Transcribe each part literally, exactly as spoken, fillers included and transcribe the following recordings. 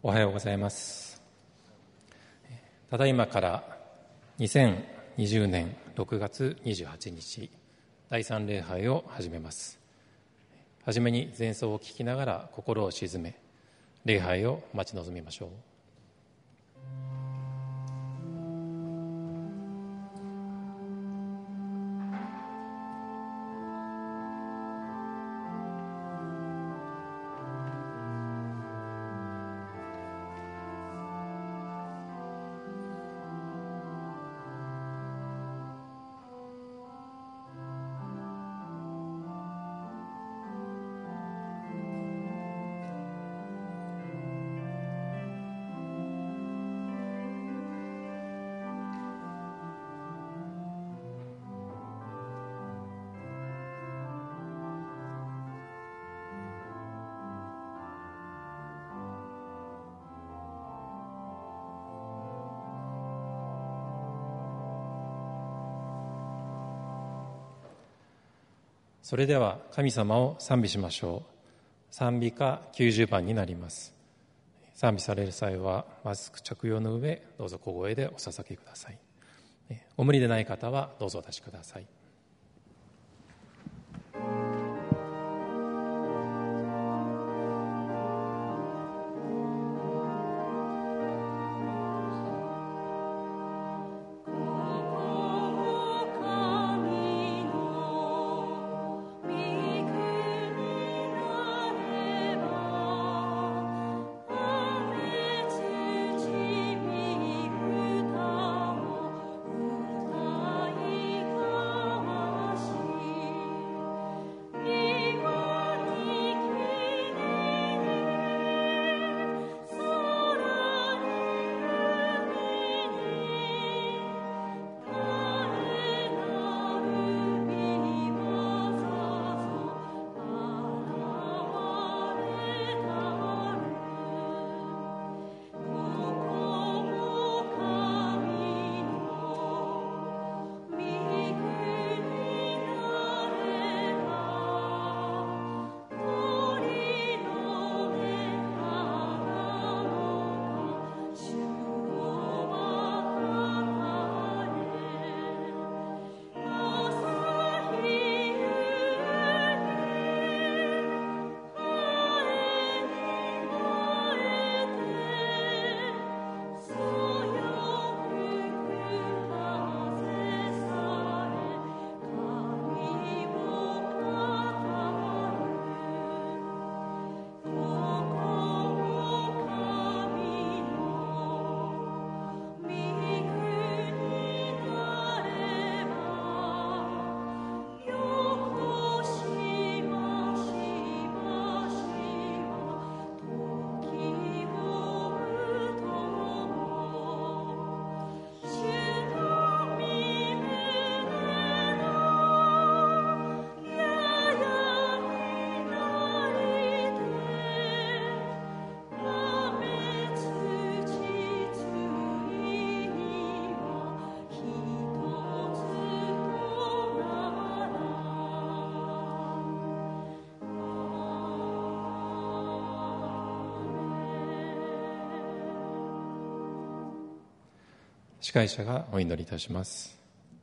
おはようございます。ただいまからにせんにじゅうねんろくがつにじゅうはちにちだいさん礼拝を始めます。はじめに前奏を聴きながら心を静め、礼拝を待ち望みましょう。それでは神様を賛美しましょう。賛美歌きゅうじゅうばんになります。賛美される際はマスク着用の上、どうぞ小声でお捧げください。お無理でない方はどうぞお出しください。司会者がお祈りいたします。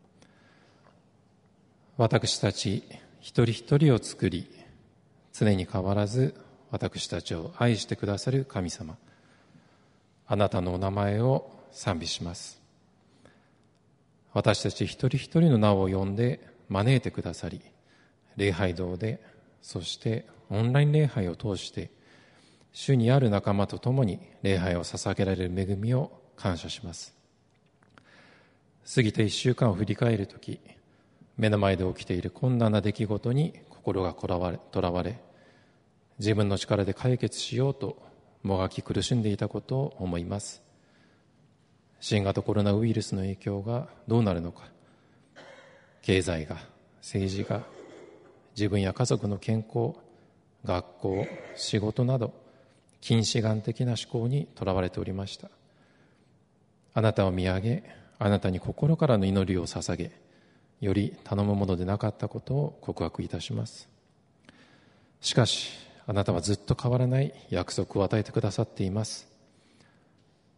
私たち一人一人を作り、常に変わらず私たちを愛してくださる神様、あなたのお名前を賛美します。私たち一人一人の名を呼んで招いてくださり、礼拝堂で、そしてオンライン礼拝を通して主にある仲間と共に礼拝を捧げられる恵みを感謝します。過ぎて一週間を振り返るとき、目の前で起きている困難な出来事に心がとらわれ、とらわれ、自分の力で解決しようともがき苦しんでいたことを思います。新型コロナウイルスの影響がどうなるのか、経済が、政治が、自分や家族の健康、学校、仕事など近視眼的な思考にとらわれておりました。あなたを見上げ、あなたに心からの祈りを捧げ、より頼むものでなかったことを告白いたします。しかしあなたはずっと変わらない約束を与えてくださっています。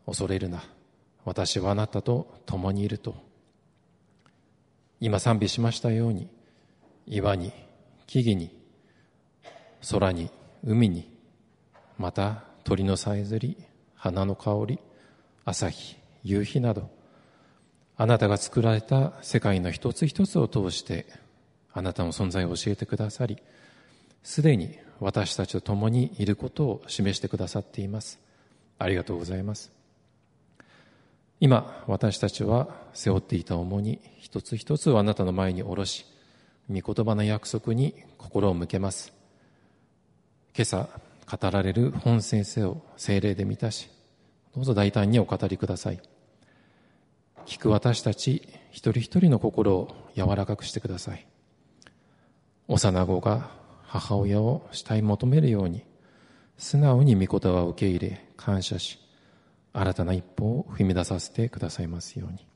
恐れるな、私はあなたと共にいると。今賛美しましたように、岩に、木々に、空に、海に、また鳥のさえずり、花の香り、朝日、夕日など、あなたが作られた世界の一つ一つを通してあなたの存在を教えてくださり、すでに私たちと共にいることを示してくださっています。ありがとうございます。今私たちは背負っていた重荷一つ一つをあなたの前に下ろし、御言葉の約束に心を向けます。今朝語られる本先生を聖霊で満たし、どうぞ大胆にお語りください。聞く私たち一人一人の心を柔らかくしてください。幼子が母親を慕い求めるように、素直に御言葉を受け入れ感謝し、新たな一歩を踏み出させてくださいますように。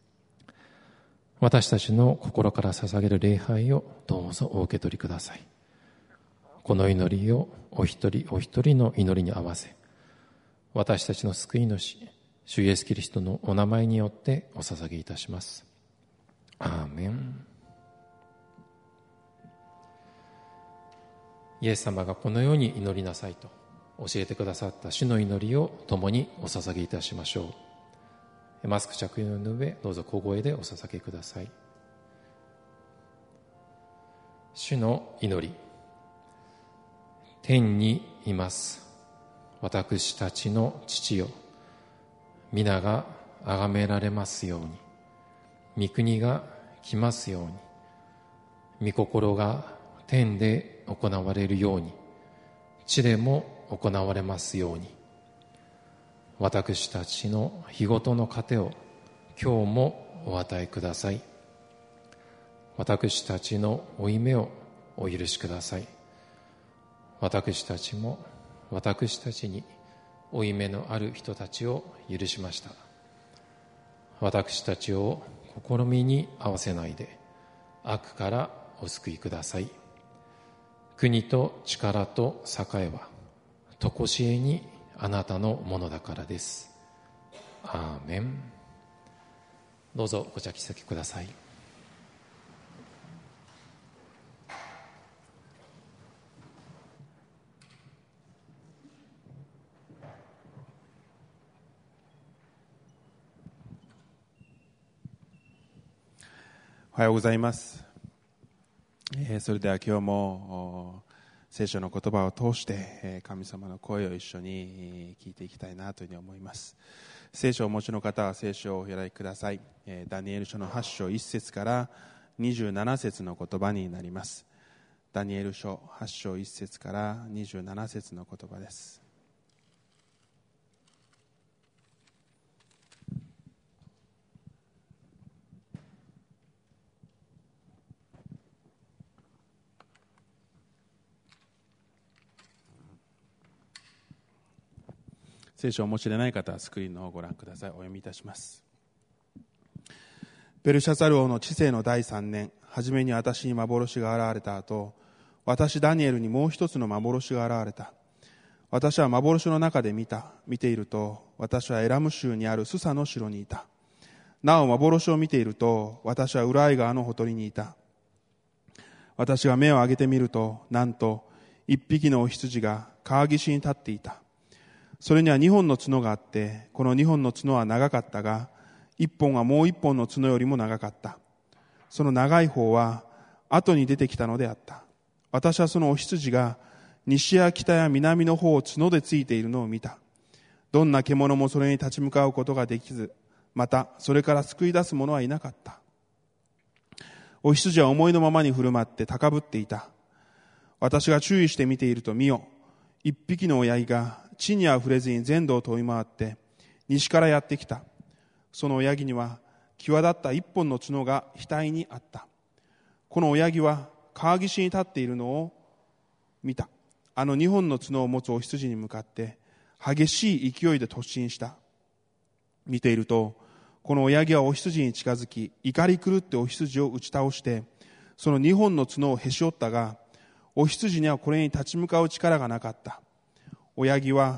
私たちの心から捧げる礼拝をどうぞお受け取りください。この祈りをお一人お一人の祈りに合わせ、私たちの救い主主イエスキリストのお名前によってお捧げいたします。アーメン。イエス様がこのように祈りなさいと教えてくださった主の祈りを共にお捧げいたしましょう。マスク着用の上、どうぞ小声でお捧げください。主の祈り。天にいます私たちの父よ、皆が崇められますように、御国が来ますように、御心が天で行われるように、地でも行われますように。私たちの日ごとの糧を今日もお与えください。私たちの負い目をお許しください。私たちも私たちに負い目のある人たちを許しました。私たちを試みに合わせないで悪からお救いください。国と力と栄はとこしえにあなたのものだからです。アーメン。どうぞご着席ください。 おはようございます。えー、それでは今日も聖書の言葉を通して、えー、神様の声を一緒に聞いていきたいなというふうに思います。聖書をお持ちの方は聖書をお開きください。えー、ダニエル書のはち章いち節からにじゅうなな節の言葉になります。ダニエル書はち章いち節からにじゅうなな節の言葉です。聖書をお持ちでない方はスクリーンの方をご覧ください。お読みいたします。ベルシャザル王の治世のだいさんねん、初めに私に幻が現れた後、私ダニエルにもう一つの幻が現れた。私は幻の中で見た。見ていると、私はエラム州にあるスサの城にいた。なお幻を見ていると、私はウライ川のほとりにいた。私が目を上げてみると、なんと一匹のお羊が川岸に立っていた。それには二本の角があって、この二本の角は長かったが、一本はもう一本の角よりも長かった。その長い方は後に出てきたのであった。私はそのお羊が西や北や南の方を角でついているのを見た。どんな獣もそれに立ち向かうことができず、またそれから救い出す者はいなかった。お羊は思いのままに振る舞って高ぶっていた。私が注意して見ていると見よ、一匹の親木が地には触れずに全土を飛び回って西からやってきた。その親木には際立った一本の角が額にあった。この親木は川岸に立っているのを見た。あの二本の角を持つお羊に向かって激しい勢いで突進した。見ていると、この親木はお羊に近づき、怒り狂ってお羊を打ち倒してその二本の角をへし折ったが、お羊にはこれに立ち向かう力がなかった。親木は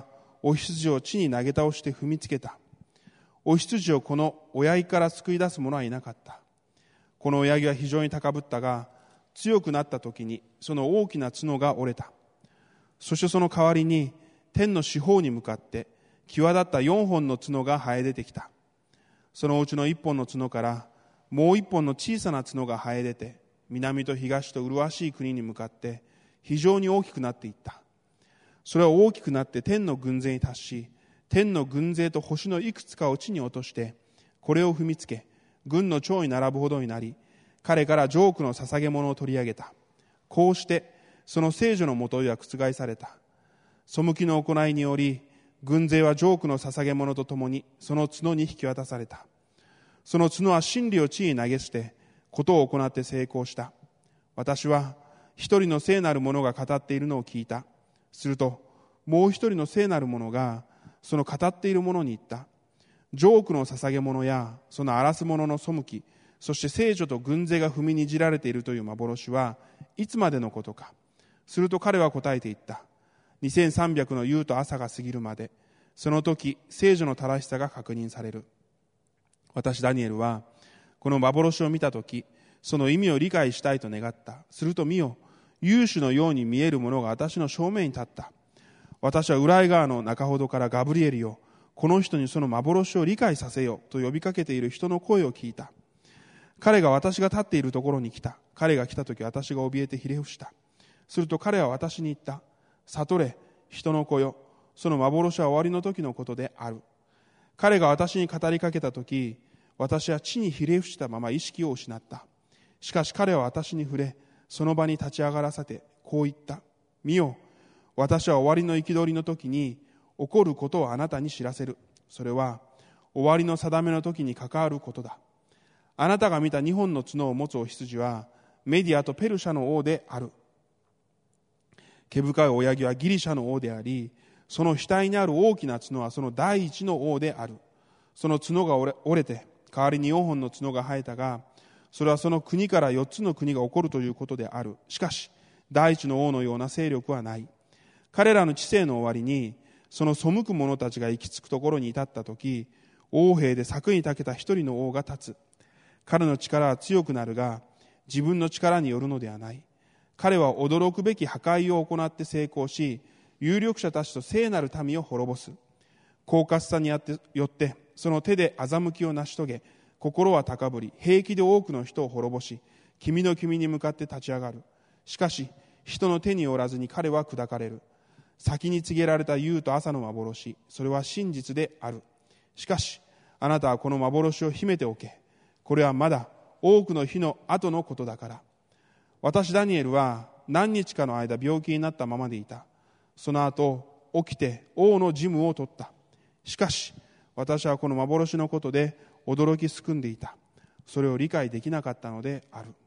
お羊を地に投げ倒して踏みつけた。お羊をこの親木から救い出す者はいなかった。この親木は非常に高ぶったが、強くなった時にその大きな角が折れた。そしてその代わりに天の四方に向かって際立った四本の角が生え出てきた。そのうちの一本の角からもう一本の小さな角が生え出て、南と東と麗しい国に向かって非常に大きくなっていった。それは大きくなって天の軍勢に達し、天の軍勢と星のいくつかを地に落として、これを踏みつけ、軍の長に並ぶほどになり、彼からジョークの捧げ物を取り上げた。こうしてその聖女のもといは覆された。背きの行いにより、軍勢はジョークの捧げ物とともにその角に引き渡された。その角は真理を地に投げ捨て、ことを行って成功した。私は一人の聖なる者が語っているのを聞いた。するともう一人の聖なる者がその語っている者に言った。ジョークの捧げ物やその荒らす者の背き、そして聖女と軍勢が踏みにじられているという幻はいつまでのことか。すると彼は答えて言った。にせんさんびゃくの夕と朝が過ぎるまで、その時聖女の正しさが確認される。私ダニエルはこの幻を見た時、その意味を理解したいと願った。すると見よ、勇士のように見える者が私の正面に立った。私は裏井川の中ほどからガブリエルよ、この人にその幻を理解させよと呼びかけている人の声を聞いた。彼が私が立っているところに来た。彼が来た時、私が怯えてひれ伏した。すると彼は私に言った。悟れ、人の子よ、その幻は終わりの時のことである。彼が私に語りかけた時、私は地にひれ伏したまま意識を失った。しかし彼は私に触れ、その場に立ち上がらせてこう言った。見よ、私は終わりの憤りの時に起こることをあなたに知らせる。それは終わりの定めの時に関わることだ。あなたが見た二本の角を持つお羊はメディアとペルシャの王である。毛深い親木はギリシャの王であり、その額にある大きな角はその第一の王である。その角が折れ、折れて代わりに四本の角が生えたが、それはその国から四つの国が起こるということである。しかし第一の王のような勢力はない。彼らの治世の終わりに、その背く者たちが行き着くところに至ったとき、王兵で策に長けた一人の王が立つ。彼の力は強くなるが、自分の力によるのではない。彼は驚くべき破壊を行って成功し、有力者たちと聖なる民を滅ぼす。狡猾さによって、その手で欺きを成し遂げ、心は高ぶり、平気で多くの人を滅ぼし、君の君に向かって立ち上がる。しかし、人の手によらずに彼は砕かれる。先に告げられた夕と朝の幻、それは真実である。しかし、あなたはこの幻を秘めておけ。これはまだ多くの日の後のことだから。私ダニエルは何日かの間病気になったままでいた。その後起きて王の事務を取った。しかし私はこの幻のことで驚きすくんでいた。それを理解できなかったのである。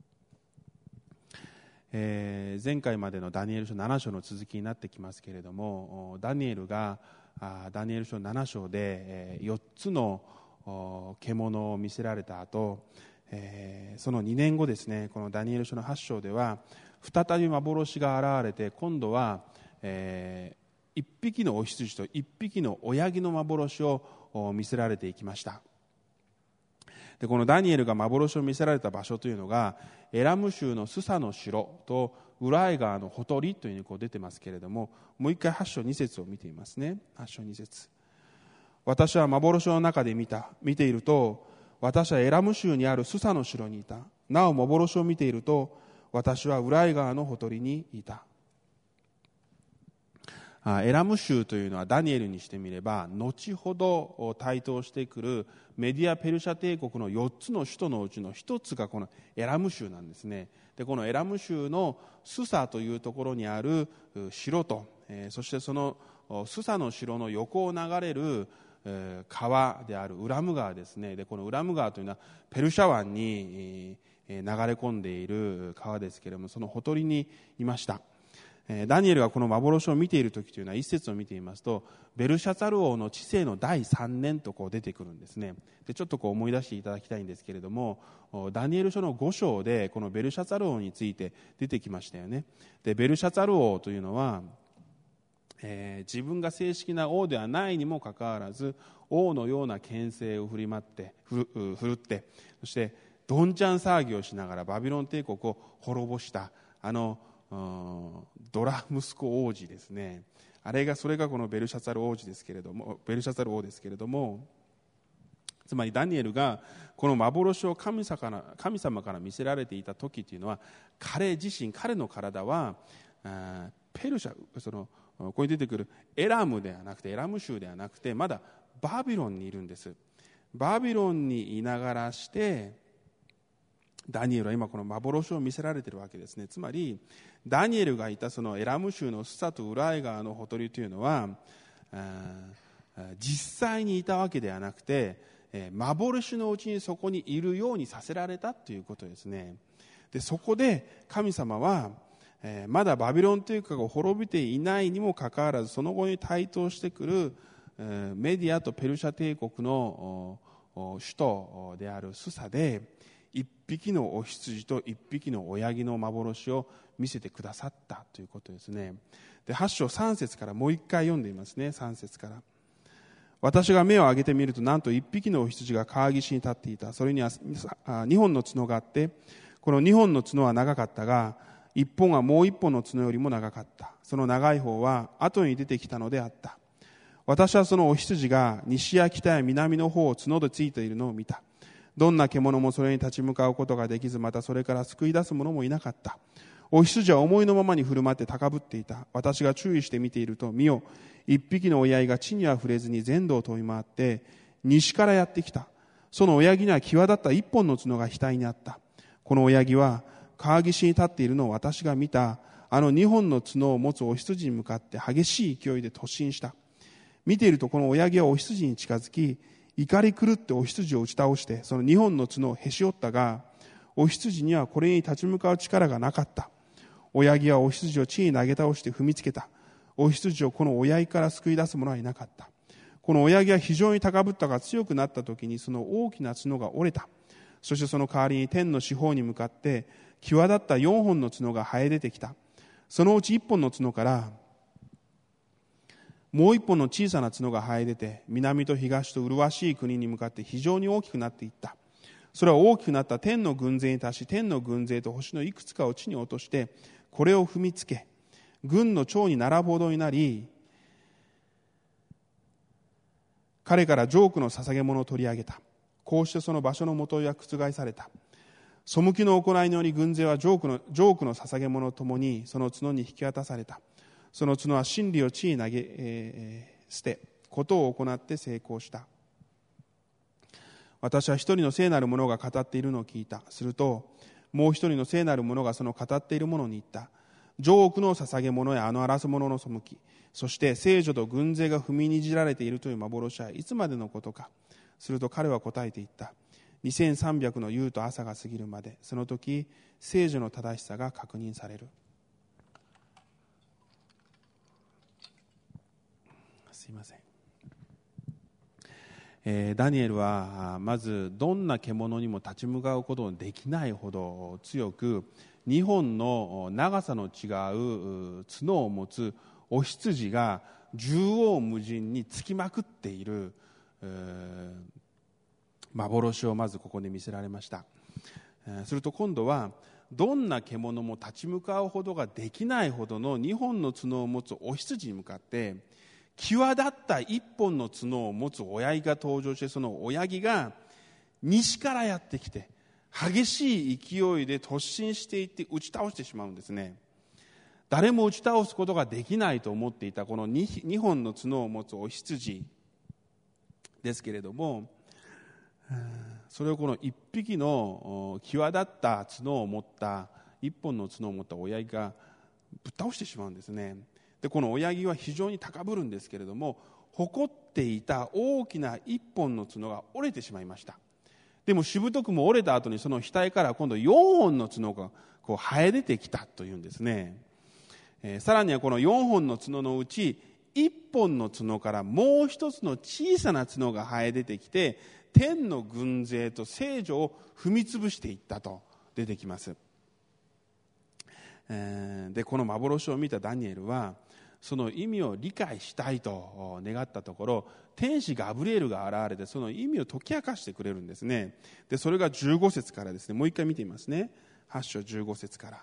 えー、前回までのダニエル書なな章の続きになってきますけれども、ダニエルがダニエル書なな章でよっつの獣を見せられた後、えー、そのにねんごですね、このダニエル書のはち章では再び幻が現れて、今度は、えー、一匹のお羊と一匹の親木の幻を見せられていきました。でこのダニエルが幻を見せられた場所というのが、エラム州のスサの城とウライ川のほとりというふうにこう出てますけれども、もう一回はち章に節を見ていますね。はち章に節。私は幻の中で見た。見ていると、私はエラム州にあるスサの城にいた。なお幻を見ていると、私はウライ川のほとりにいた。エラム州というのはダニエルにしてみれば、後ほど台頭してくるメディア・ペルシャ帝国のよっつの首都のうちのひとつがこのエラム州なんですね。でこのエラム州のスサというところにある城と、そしてそのスサの城の横を流れる川であるウラム川ですね。でこのウラム川というのはペルシャ湾に流れ込んでいる川ですけれども、そのほとりにいました。ダニエルがこの幻を見ている時というのは、一節を見ていますと、ベルシャツァル王の治世のだいさんねんとこう出てくるんですね。でちょっとこう思い出していただきたいんですけれども、ダニエル書のご章でこのベルシャツァル王について出てきましたよね。でベルシャツァル王というのはえー、自分が正式な王ではないにもかかわらず王のような権勢を振りまってふる、ふるって、そしてどんちゃん騒ぎをしながらバビロン帝国を滅ぼしたあのドラ息子王子ですね。あれがそれがこのベルシャツァル王子ですけれども、ベルシャツァル王ですけれども、つまりダニエルがこの幻を神様から、神様から見せられていた時というのは、彼自身、彼の体はペルシャ、そのここに出てくるエラムではなくて、エラム州ではなくて、まだバビロンにいるんです。バビロンにいながらしてダニエルは今この幻を見せられているわけですね。つまりダニエルがいたそのエラム州のスサとウライ川のほとりというのは、実際にいたわけではなくて、幻のうちにそこにいるようにさせられたということですね。でそこで神様はまだバビロン帝国が滅びていないにもかかわらず、その後に台頭してくるメディアとペルシャ帝国の首都であるスサで一匹のお羊と一匹の親木の幻を見せてくださったということですね。ではち章さん節からもう一回読んでいますね。さん節から、私が目を上げてみると、なんと一匹のお羊が川岸に立っていた。それには二本の角があって、この二本の角は長かったが、一本はもう一本の角よりも長かった。その長い方は後に出てきたのであった。私はそのお羊が西や北や南の方を角でついているのを見た。どんな獣もそれに立ち向かうことができず、またそれから救い出す者もいなかった。お羊は思いのままに振る舞って高ぶっていた。私が注意して見ていると、見よ、一匹の親木が地には触れずに全土を飛び回って西からやってきた。その親木には際立った一本の角が額にあった。この親木は川岸に立っているのを私が見たあの二本の角を持つお羊に向かって激しい勢いで突進した。見ているとこの親木はお羊に近づき、怒り狂ってお羊を打ち倒してその二本の角をへし折ったが、お羊にはこれに立ち向かう力がなかった。親木はお羊を地に投げ倒して踏みつけた。お羊をこの親木から救い出す者はいなかった。この親木は非常に高ぶったが強くなった時にその大きな角が折れた。そしてその代わりに天の四方に向かって際立った四本の角が生え出てきた。そのうち一本の角からもう一本の小さな角が生え出て、南と東と麗しい国に向かって非常に大きくなっていった。それは大きくなった天の軍勢に達し、天の軍勢と星のいくつかを地に落としてこれを踏みつけ、軍の長に並ぶほどになり、彼からジョークの捧げ物を取り上げた。こうしてその場所の元は覆された。背きの行いにより軍勢はジョークの、ジョークの捧げ物ともにその角に引き渡された。その角は真理を地に投げ、えー、捨て、ことを行って成功した。私は一人の聖なる者が語っているのを聞いた。すると、もう一人の聖なる者がその語っている者に言った。ジョークの捧げ物やあの荒らす者の背き、そして聖女と軍勢が踏みにじられているという幻はいつまでのことか。すると彼は答えて言った。にせんさんびゃくの夕と朝が過ぎるまで、その時聖女の正しさが確認される。すいません。えー、ダニエルはまずどんな獣にも立ち向かうことのできないほど強く、にほんの長さの違う角を持つお羊が縦横無尽につきまくっている、えー、幻をまずここで見せられました。えー、すると今度はどんな獣も立ち向かうほどができないほどのにほんの角を持つお羊に向かって、際立った一本の角を持つ親木が登場して、その親木が西からやってきて激しい勢いで突進していって打ち倒してしまうんですね。誰も打ち倒すことができないと思っていたこの 2, 2本の角を持つお羊ですけれども、それをこの一匹の際立った角を持った一本の角を持った親木がぶっ倒してしまうんですね。でこの親木は非常に高ぶるんですけれども、誇っていた大きな一本の角が折れてしまいました。でもしぶとくも折れた後にその額から今度よんほんの角がこう生え出てきたというんですね。えー、さらにはこのよんほんの角のうちいっぽんの角からもう一つの小さな角が生え出てきて、天の軍勢と聖女を踏み潰していったと出てきます。えー、でこの幻を見たダニエルはその意味を理解したいと願ったところ、天使ガブリエルが現れてその意味を解き明かしてくれるんですね。でそれがじゅうご節からですね。もう一回見てみますね。はち章じゅうご節から。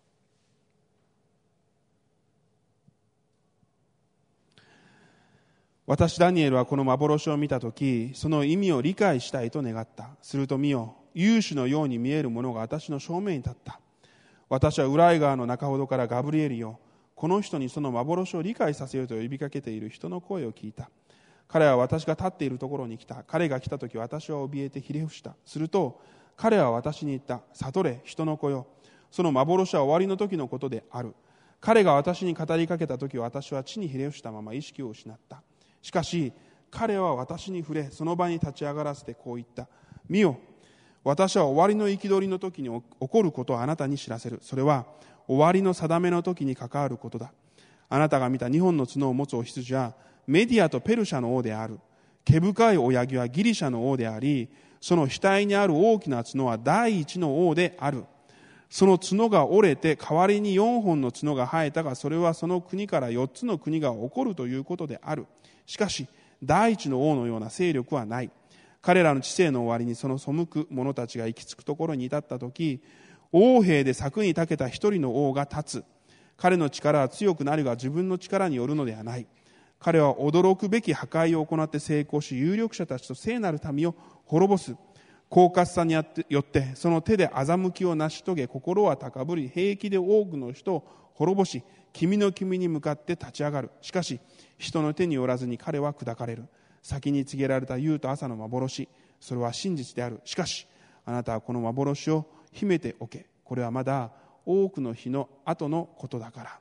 私ダニエルはこの幻を見たとき、その意味を理解したいと願った。すると見よ、勇士のように見えるものが私の正面に立った。私は裏井川の中ほどからガブリエルよ、この人にその幻を理解させようと呼びかけている人の声を聞いた。彼は私が立っているところに来た。彼が来たとき私は怯えてひれ伏した。すると彼は私に言った。悟れ、人の子よ、その幻は終わりの時のことである。彼が私に語りかけたとき私は地にひれ伏したまま意識を失った。しかし彼は私に触れ、その場に立ち上がらせてこう言った。見よ、私は終わりの憤りの時に起こることをあなたに知らせる。それは終わりの定めの時に関わることだ。あなたが見た二本の角を持つお羊はメディアとペルシャの王である。毛深い親木はギリシャの王であり、その額にある大きな角は第一の王である。その角が折れて代わりに四本の角が生えたが、それはその国から四つの国が起こるということである。しかし第一の王のような勢力はない。彼らの治世の終わりにその背く者たちが行き着くところに至ったとき、王兵で策に長けた一人の王が立つ。彼の力は強くなるが自分の力によるのではない。彼は驚くべき破壊を行って成功し、有力者たちと聖なる民を滅ぼす。狡猾さによってその手で欺きを成し遂げ、心は高ぶり、平気で多くの人を滅ぼし、君の君に向かって立ち上がる。しかし人の手によらずに彼は砕かれる。先に告げられた夕と朝の幻、それは真実である。しかしあなたはこの幻を秘めておけ。これはまだ多くの日の後のことだから。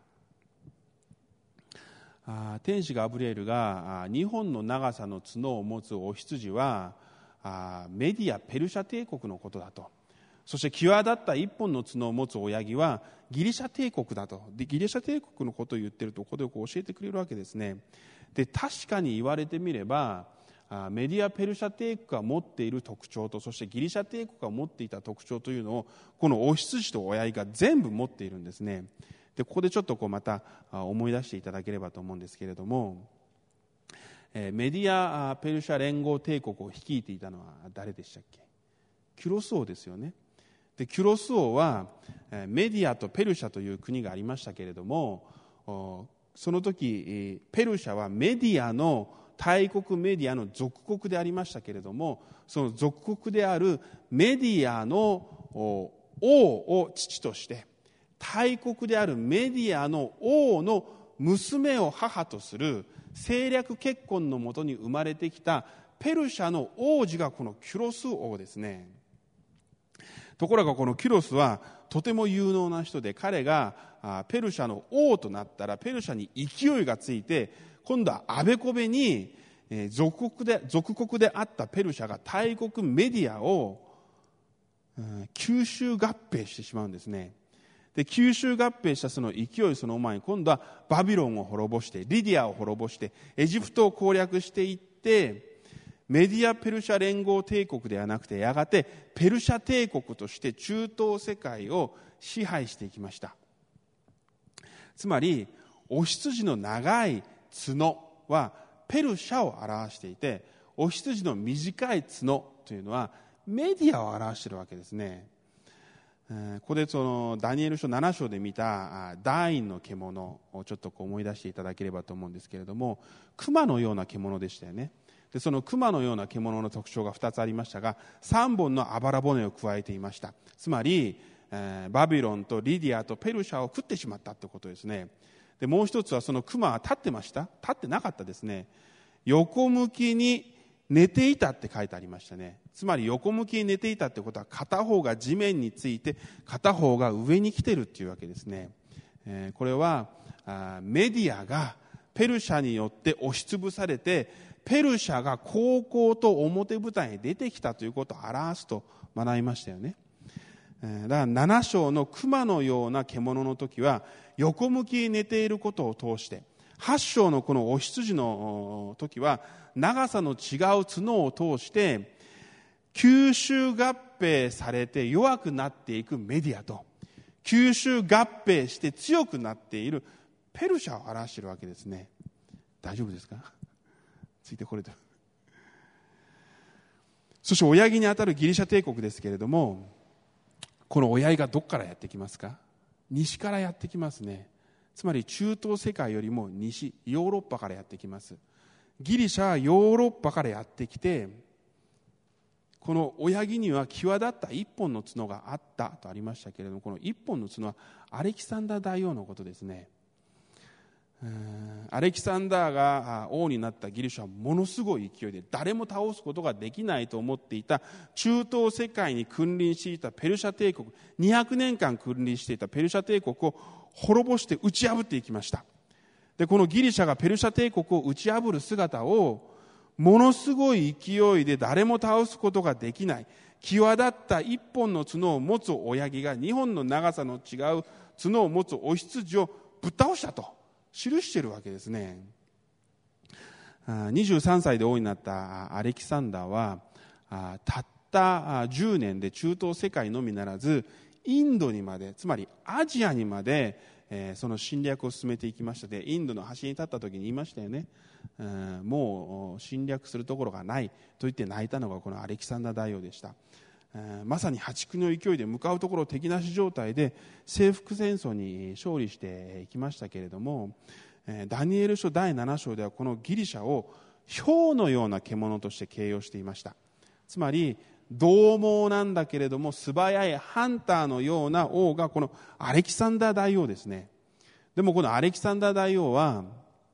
あ天使ガブリエルがにほんの長さの角を持つお羊はあメディアペルシャ帝国のことだと。そして際立った一本の角を持つ親木はギリシャ帝国だと。でギリシャ帝国のことを言ってるとここでこう教えてくれるわけですね。で確かに言われてみれば、メディアペルシャ帝国が持っている特徴と、そしてギリシャ帝国が持っていた特徴というのをこのお羊と親木が全部持っているんですね。でここでちょっとこうまた思い出していただければと思うんですけれども、メディアペルシャ連合帝国を率いていたのは誰でしたっけ？キュロス王ですよね。でキュロス王はメディアとペルシャという国がありましたけれども、その時ペルシャはメディアの大国メディアの属国でありましたけれども、その属国であるメディアの王を父として、大国であるメディアの王の娘を母とする政略結婚のもとに生まれてきたペルシャの王子がこのキュロス王ですね。ところがこのキュロスはとても有能な人で、彼がペルシャの王となったらペルシャに勢いがついて、今度はあべこべに属国で、属国であったペルシャが大国メディアを吸収合併してしまうんですね。で吸収合併したその勢いその前に、今度はバビロンを滅ぼして、リディアを滅ぼして、エジプトを攻略していって、メディアペルシャ連合帝国ではなくて、やがてペルシャ帝国として中東世界を支配していきました。つまりお羊の長い角はペルシャを表していて、お羊の短い角というのはメディアを表しているわけですね。ここでそのダニエル書なな章で見た第二の獣をちょっとこう思い出していただければと思うんですけれども、熊のような獣でしたよね。でその熊のような獣の特徴がふたつありましたが、さんぼんのあばら骨を加えていました。つまり、えー、バビロンとリディアとペルシャを食ってしまったということですね。でもう一つは、その熊は立ってました？立ってなかったですね。横向きに寝ていたって書いてありましたね。つまり横向きに寝ていたってことは、片方が地面について片方が上に来てるっていうわけですね。えー、これはあメディアがペルシャによって押しつぶされて、ペルシャが高校と表舞台に出てきたということを表すと学びましたよね。だからなな章の熊のような獣の時は横向きに寝ていることを通して、はち章のこのお羊の時は長さの違う角を通して吸収合併されて弱くなっていくメディアと、吸収合併して強くなっているペルシャを表しているわけですね。大丈夫ですか？ついてこれてる。そして親木にあたるギリシャ帝国ですけれども、この親木がどこからやってきますか？西からやってきますね。つまり中東世界よりも西、ヨーロッパからやってきます。ギリシャはヨーロッパからやってきて、この親木には際立った一本の角があったとありましたけれども、この一本の角はアレキサンダー大王のことですね。アレキサンダーが王になったギリシャはものすごい勢いで、誰も倒すことができないと思っていた中東世界に君臨していたペルシャ帝国、にひゃくねんかん君臨していたペルシャ帝国を滅ぼして打ち破っていきました。で、このギリシャがペルシャ帝国を打ち破る姿を、ものすごい勢いで誰も倒すことができない、際立った一本の角を持つ親木が二本の長さの違う角を持つお羊をぶっ倒したと記しているわけですね。にじゅうさんさいで王になったアレキサンダーは、たったじゅうねんで中東世界のみならずインドにまで、つまりアジアにまでその侵略を進めていきました。で、インドの端に立った時に言いましたよね。もう侵略するところがないと言って泣いたのがこのアレキサンダー大王でした。まさに破竹の勢いで向かうところ敵なし状態で征服戦争に勝利していきましたけれども、ダニエル書だいなな章ではこのギリシャを豹のような獣として形容していました。つまり獰猛なんだけれども素早いハンターのような王がこのアレキサンダー大王ですね。でもこのアレキサンダー大王は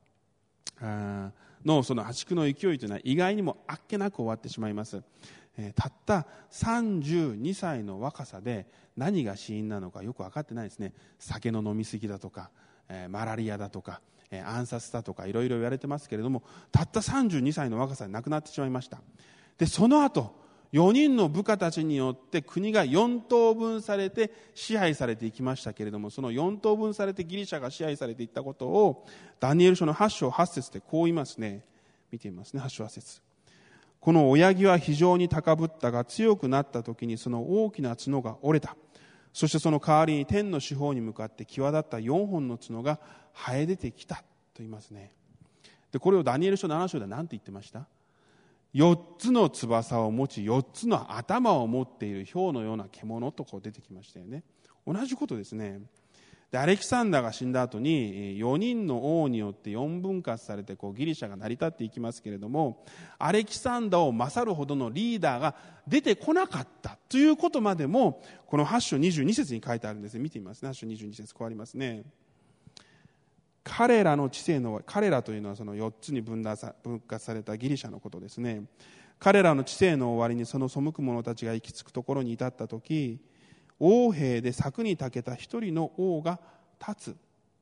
のその破竹の勢いというのは意外にもあっけなく終わってしまいます。たったさんじゅうにさいの若さで何が死因なのかよく分かってないですね。酒の飲み過ぎだとか、マラリアだとか、暗殺だとかいろいろ言われてますけれども、たったさんじゅうにさいの若さで亡くなってしまいました。で、その後よにんの部下たちによって国がよん等分されて支配されていきましたけれども、そのよん等分されてギリシャが支配されていったことをダニエル書のはち章はち節でこう言いますね。見てみますね。はち章はち節。この親木は非常に高ぶったが強くなった時にその大きな角が折れた。そしてその代わりに天の四方に向かって際立ったよんほんの角が生え出てきたと言いますね。で、これをダニエル書なな章で何て言ってました？よっつの翼を持ちよっつの頭を持っている豹のような獣とこう出てきましたよね。同じことですね。で、アレキサンダーが死んだ後によにんの王によってよんぶん割されてこうギリシャが成り立っていきますけれども、アレキサンダーを勝るほどのリーダーが出てこなかったということまでもこのはち章にじゅうに節に書いてあるんですね。見てみますね。はち章にじゅうに節こうありますね。彼らの知性の、彼らというのはそのよっつに分割されたギリシャのことですね。彼らの知性の終わりにその背く者たちが行き着くところに至った時、王兵で柵にたけた一人の王が立つ。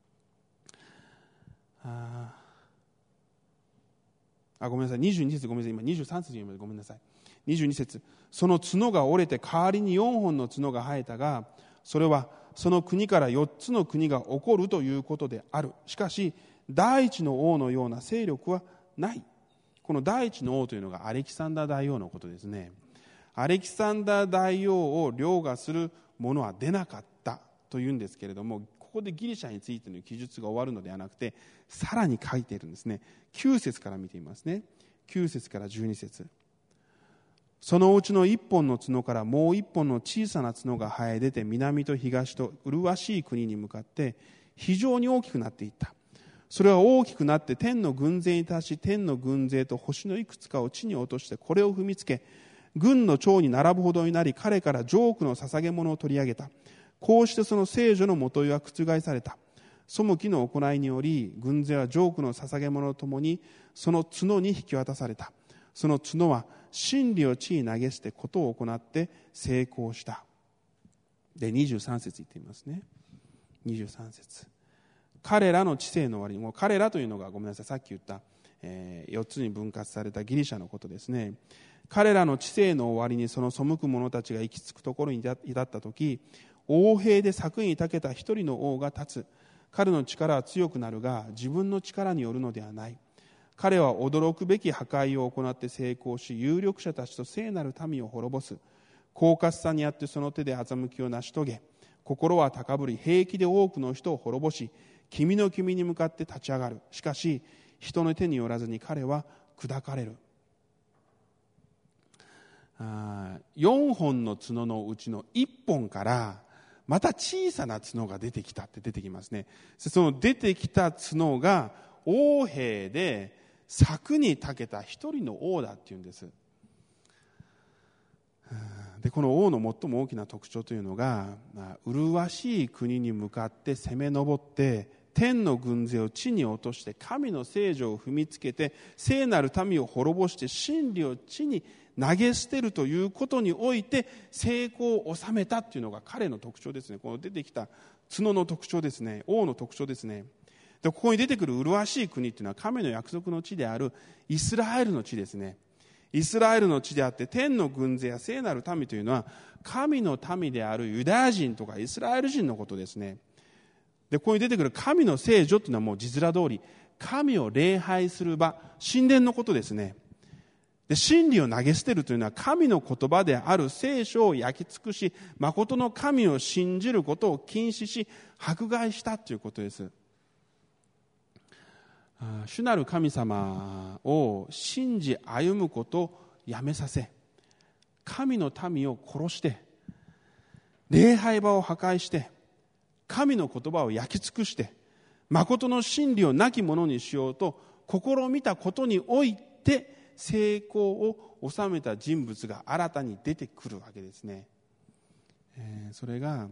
ああごめんなさい、にじゅうに節ごめんなさい、今にじゅうさん節読むごめんなさい。にじゅうに節、その角が折れて代わりによんほんの角が生えたが、それはその国からよっつの国が起こるということである。しかし第一の王のような勢力はない。この第一の王というのがアレキサンダー大王のことですね。アレキサンダー大王を凌駕する者は出なかったというんですけれども、ここでギリシャについての記述が終わるのではなくて、さらに書いているんですね。きゅう節から見てみますね。きゅう節からじゅうに節。そのうちの一本の角からもう一本の小さな角が生え出て、南と東と麗しい国に向かって非常に大きくなっていった。それは大きくなって天の軍勢に達し、天の軍勢と星のいくつかを地に落としてこれを踏みつけ、軍の長に並ぶほどになり、彼からジョークの捧げ物を取り上げた。こうしてその聖女のもといは覆された。背きの行いにより、軍勢はジョークの捧げ物とともにその角に引き渡された。その角は真理を地に投げ捨てことを行って成功した。で、にじゅうさん節言ってみますね。にじゅうさん節。彼らの知性の終わりに、もう彼らというのがごめんなさい、さっき言った、えー、よっつに分割されたギリシャのことですね。彼らの知性の終わりにその背く者たちが行き着くところに至ったとき、王兵で柵にたけた一人の王が立つ。彼の力は強くなるが自分の力によるのではない。彼は驚くべき破壊を行って成功し、有力者たちと聖なる民を滅ぼす。狡猾さにあってその手で欺きを成し遂げ、心は高ぶり平気で多くの人を滅ぼし、 君の君に向かって立ち上がる。しかし人の手によらずに彼は砕かれる。あよんほんの角のうちのいっぽんからまた小さな角が出てきたって出てきますね。その出てきた角が王兵で柵に長けた一人の王だっていうんです。でこの王の最も大きな特徴というのが、麗しい国に向かって攻め上って天の軍勢を地に落として神の聖女を踏みつけて聖なる民を滅ぼして真理を地に投げ捨てるということにおいて成功を収めたというのが彼の特徴ですね。この出てきた角の特徴ですね。王の特徴ですね。でここに出てくる麗しい国というのは神の約束の地であるイスラエルの地ですね。イスラエルの地であって天の軍勢や聖なる民というのは神の民であるユダヤ人とかイスラエル人のことですね。でここに出てくる神の聖女というのはもう字面通り神を礼拝する場、神殿のことですね。で真理を投げ捨てるというのは神の言葉である聖書を焼き尽くし誠の神を信じることを禁止し迫害したということです。主なる神様を信じ歩むことをやめさせ、神の民を殺して礼拝場を破壊して神の言葉を焼き尽くして誠の真理をなきものにしようと試みたことにおいて成功を収めた人物が新たに出てくるわけですね。えー、それが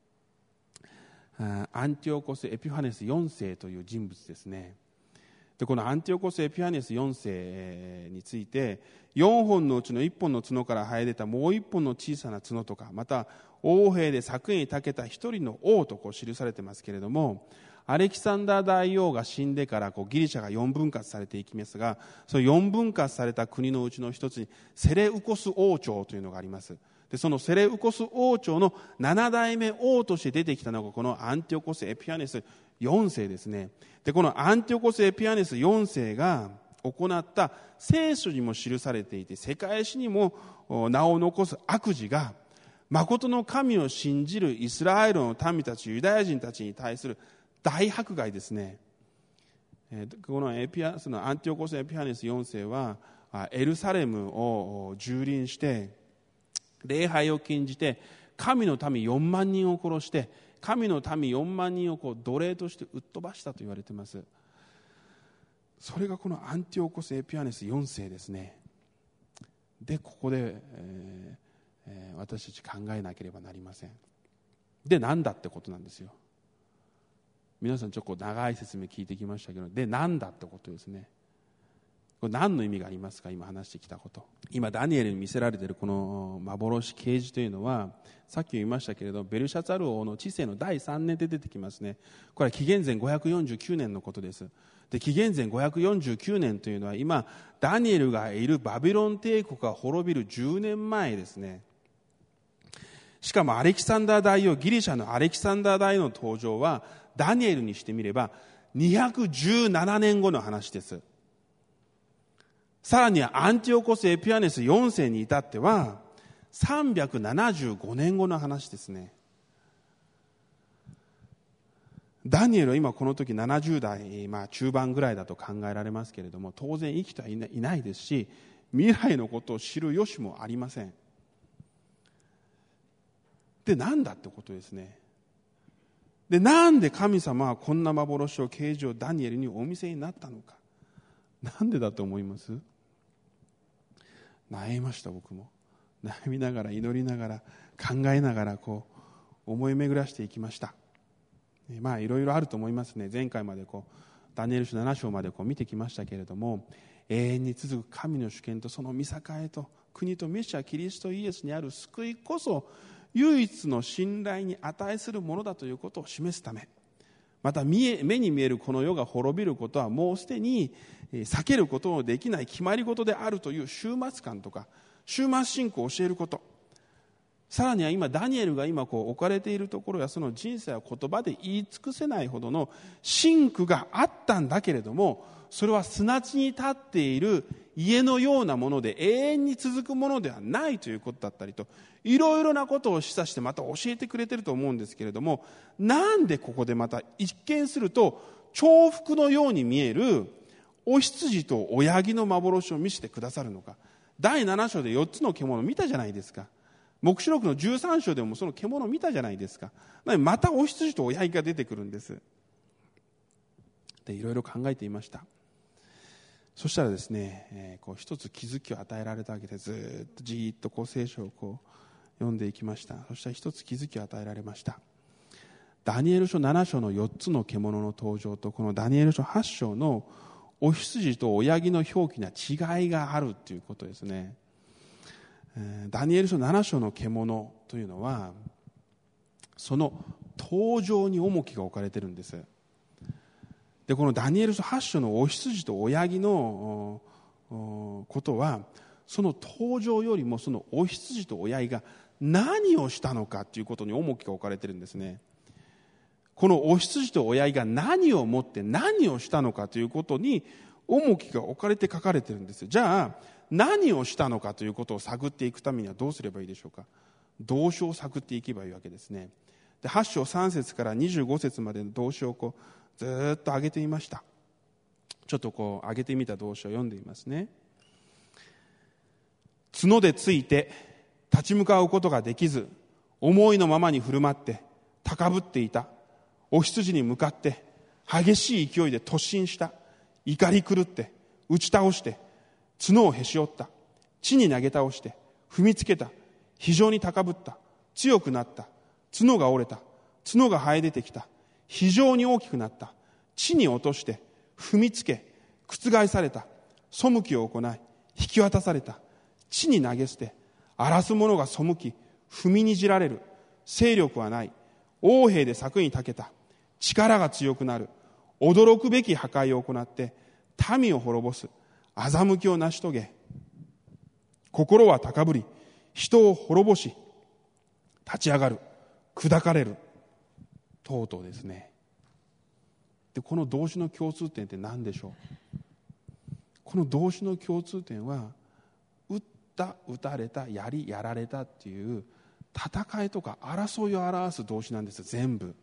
アンティオコス・エピファネスよん世という人物ですね。でこのアンティオコス・エピファネスよん世についてよんほんのうちのいっぽんの角から生え出たもういっぽんの小さな角とか、また王兵で柵に長けた一人の王とこう記されてますけれども、アレキサンダー大王が死んでからこうギリシャがよんぶん割されていきますが、そのよんぶん割された国のうちの一つにセレウコス王朝というのがあります。でそのセレウコス王朝のなな代目王として出てきたのがこのアンティオコス・エピファネスよん世ですね。でこのアンティオコス・エピファネスよん世が行った聖書にも記されていて世界史にも名を残す悪事が、誠の神を信じるイスラエルの民たちユダヤ人たちに対する大迫害ですね。このエピアそのアンティオコス・エピファネスよん世はエルサレムを蹂躙して礼拝を禁じて神の民よんまん人を殺して神の民よんまん人をこう奴隷として売っ飛ばしたと言われています。それがこのアンティオコス・エピファネスよん世ですね。でここで、えーえー、私たち考えなければなりません。で何だってことなんですよ。皆さんちょっと長い説明聞いてきましたけど、で何だってことですね。これ何の意味がありますか。今話してきたこと、今ダニエルに見せられているこの幻啓示というのはさっき言いましたけれどベルシャツァル王の治世のだいさんねんで出てきますね。これは紀元前ごひゃくよんじゅうきゅうねんのことです。で紀元前ごひゃくよんじゅうきゅうねんというのは今ダニエルがいるバビロン帝国が滅びるじゅうねんまえですね。しかもアレキサンダー大王、ギリシャのアレキサンダー大王の登場はダニエルにしてみればにひゃくじゅうななねんごの話です。さらにはアンティオコス・エピファネスよん世に至ってはさんびゃくななじゅうごねんごの話ですね。ダニエルは今この時ななじゅう代、まあ、中盤ぐらいだと考えられますけれども、当然生きてはいないですし未来のことを知る由もありません。で何だってことですね。でなんで神様はこんな幻を啓示をダニエルにお見せになったのか。なんでだと思います？悩みました。僕も悩みながら祈りながら考えながらこう思い巡らしていきました。まあいろいろあると思いますね。前回までこうダニエル書なな章までこう見てきましたけれども、永遠に続く神の主権とその御栄と国とメシアキリストイエスにある救いこそ唯一の信頼に値するものだということを示すため、また見え目に見えるこの世が滅びることはもうすでに避けることのできない決まり事であるという終末感とか終末信仰を教えること、 さらには今ダニエルが今こう置かれているところや、その人生は言葉で言い尽くせないほどの辛苦があったんだけれども、それは砂地に立っている家のようなもので永遠に続くものではないということだったりと、いろいろなことを示唆してまた教えてくれていると思うんですけれども、なんでここでまた一見すると重複のように見えるお羊と親木の幻を見せてくださるのか。だいなな章でよっつの獣を見たじゃないですか。黙示録のじゅうさん章でもその獣を見たじゃないですか。またお羊と親木が出てくるんです。でいろいろ考えていました。そしたらですね、えー、こう一つ気づきを与えられたわけで、ずっとじーっとこう聖書をこう読んでいきました。そしたら一つ気づきを与えられました。ダニエル書なな章のよっつの獣の登場と、このダニエル書はち章のお羊と親木の表記には違いがあるということですね。ダニエル書なな章の獣というのは、その登場に重きが置かれているんです。でこのダニエル書はち章のお羊と親木のことは、その登場よりもそのお羊と親木が何をしたのかということに重きが置かれているんですね。このお羊と親木が何をもって何をしたのかということに重きが置かれて書かれているんです。じゃあ何をしたのかということを探っていくためにはどうすればいいでしょうか。動詞を探っていけばいいわけですね。ではち章さん節からにじゅうご節までの動詞をこうずっと上げてみました。ちょっとこう上げてみた動詞を読んでみますね。角でついて立ち向かうことができず、思いのままに振る舞って高ぶっていたお羊に向かって激しい勢いで突進した。怒り狂って打ち倒して角をへし折った。地に投げ倒して踏みつけた。非常に高ぶった。強くなった。角が折れた。角が生え出てきた。非常に大きくなった。地に落として踏みつけ覆された。背きを行い引き渡された。地に投げ捨て荒らす者が背き踏みにじられる。勢力はない。横兵で柵にたけた。力が強くなる。驚くべき破壊を行って民を滅ぼす。欺きを成し遂げ、心は高ぶり人を滅ぼし立ち上がる。砕かれる。とうとうですね。でこの動詞の共通点って何でしょう。この動詞の共通点は、打った打たれたやりやられたっていう戦いとか争いを表す動詞なんです。全部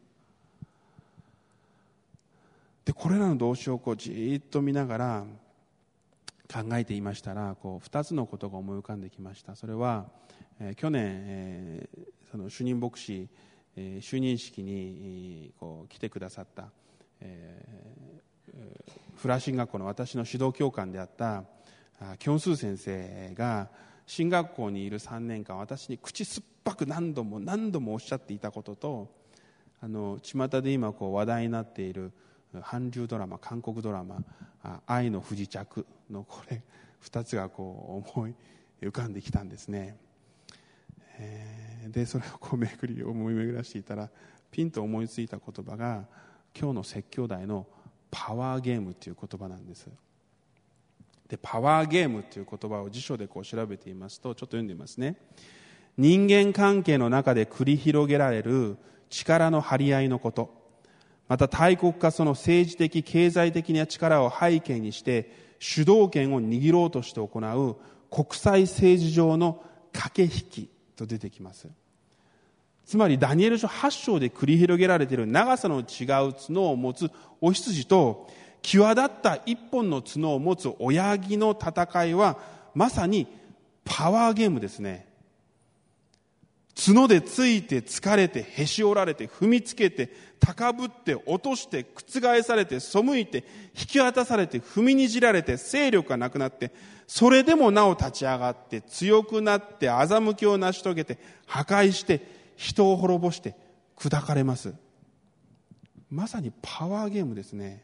でこれらの動詞をこうじーっと見ながら考えていましたら、こうふたつのことが思い浮かんできました。それは、えー、去年、えー、その主任牧師、えー、就任式にこう来てくださった、えー、フラー進学校の私の指導教官であったキョンスー先生が、進学校にいるさんねんかん私に口酸っぱく何度も何度もおっしゃっていたことと、あの巷で今こう話題になっている韓流ドラマ、韓国ドラマ「愛の不時着」のこれふたつがこう思い浮かんできたんですね。えー、でそれをこう巡り思い巡らしていたら、ピンと思いついた言葉が今日の説教題のパワーゲームという言葉なんです。でパワーゲームという言葉を辞書でこう調べていますと、ちょっと読んでみますね。人間関係の中で繰り広げられる力の張り合いのこと、また大国かその政治的経済的な力を背景にして主導権を握ろうとして行う国際政治上の駆け引きと出てきます。つまりダニエル書はち章で繰り広げられている長さの違う角を持つお羊と際立った一本の角を持つ親木の戦いはまさにパワーゲームですね。角でついて疲れてへし折られて踏みつけて高ぶって落として覆されて背いて引き渡されて踏みにじられて勢力がなくなって、それでもなお立ち上がって強くなって欺きを成し遂げて破壊して人を滅ぼして砕かれます。まさにパワーゲームですね。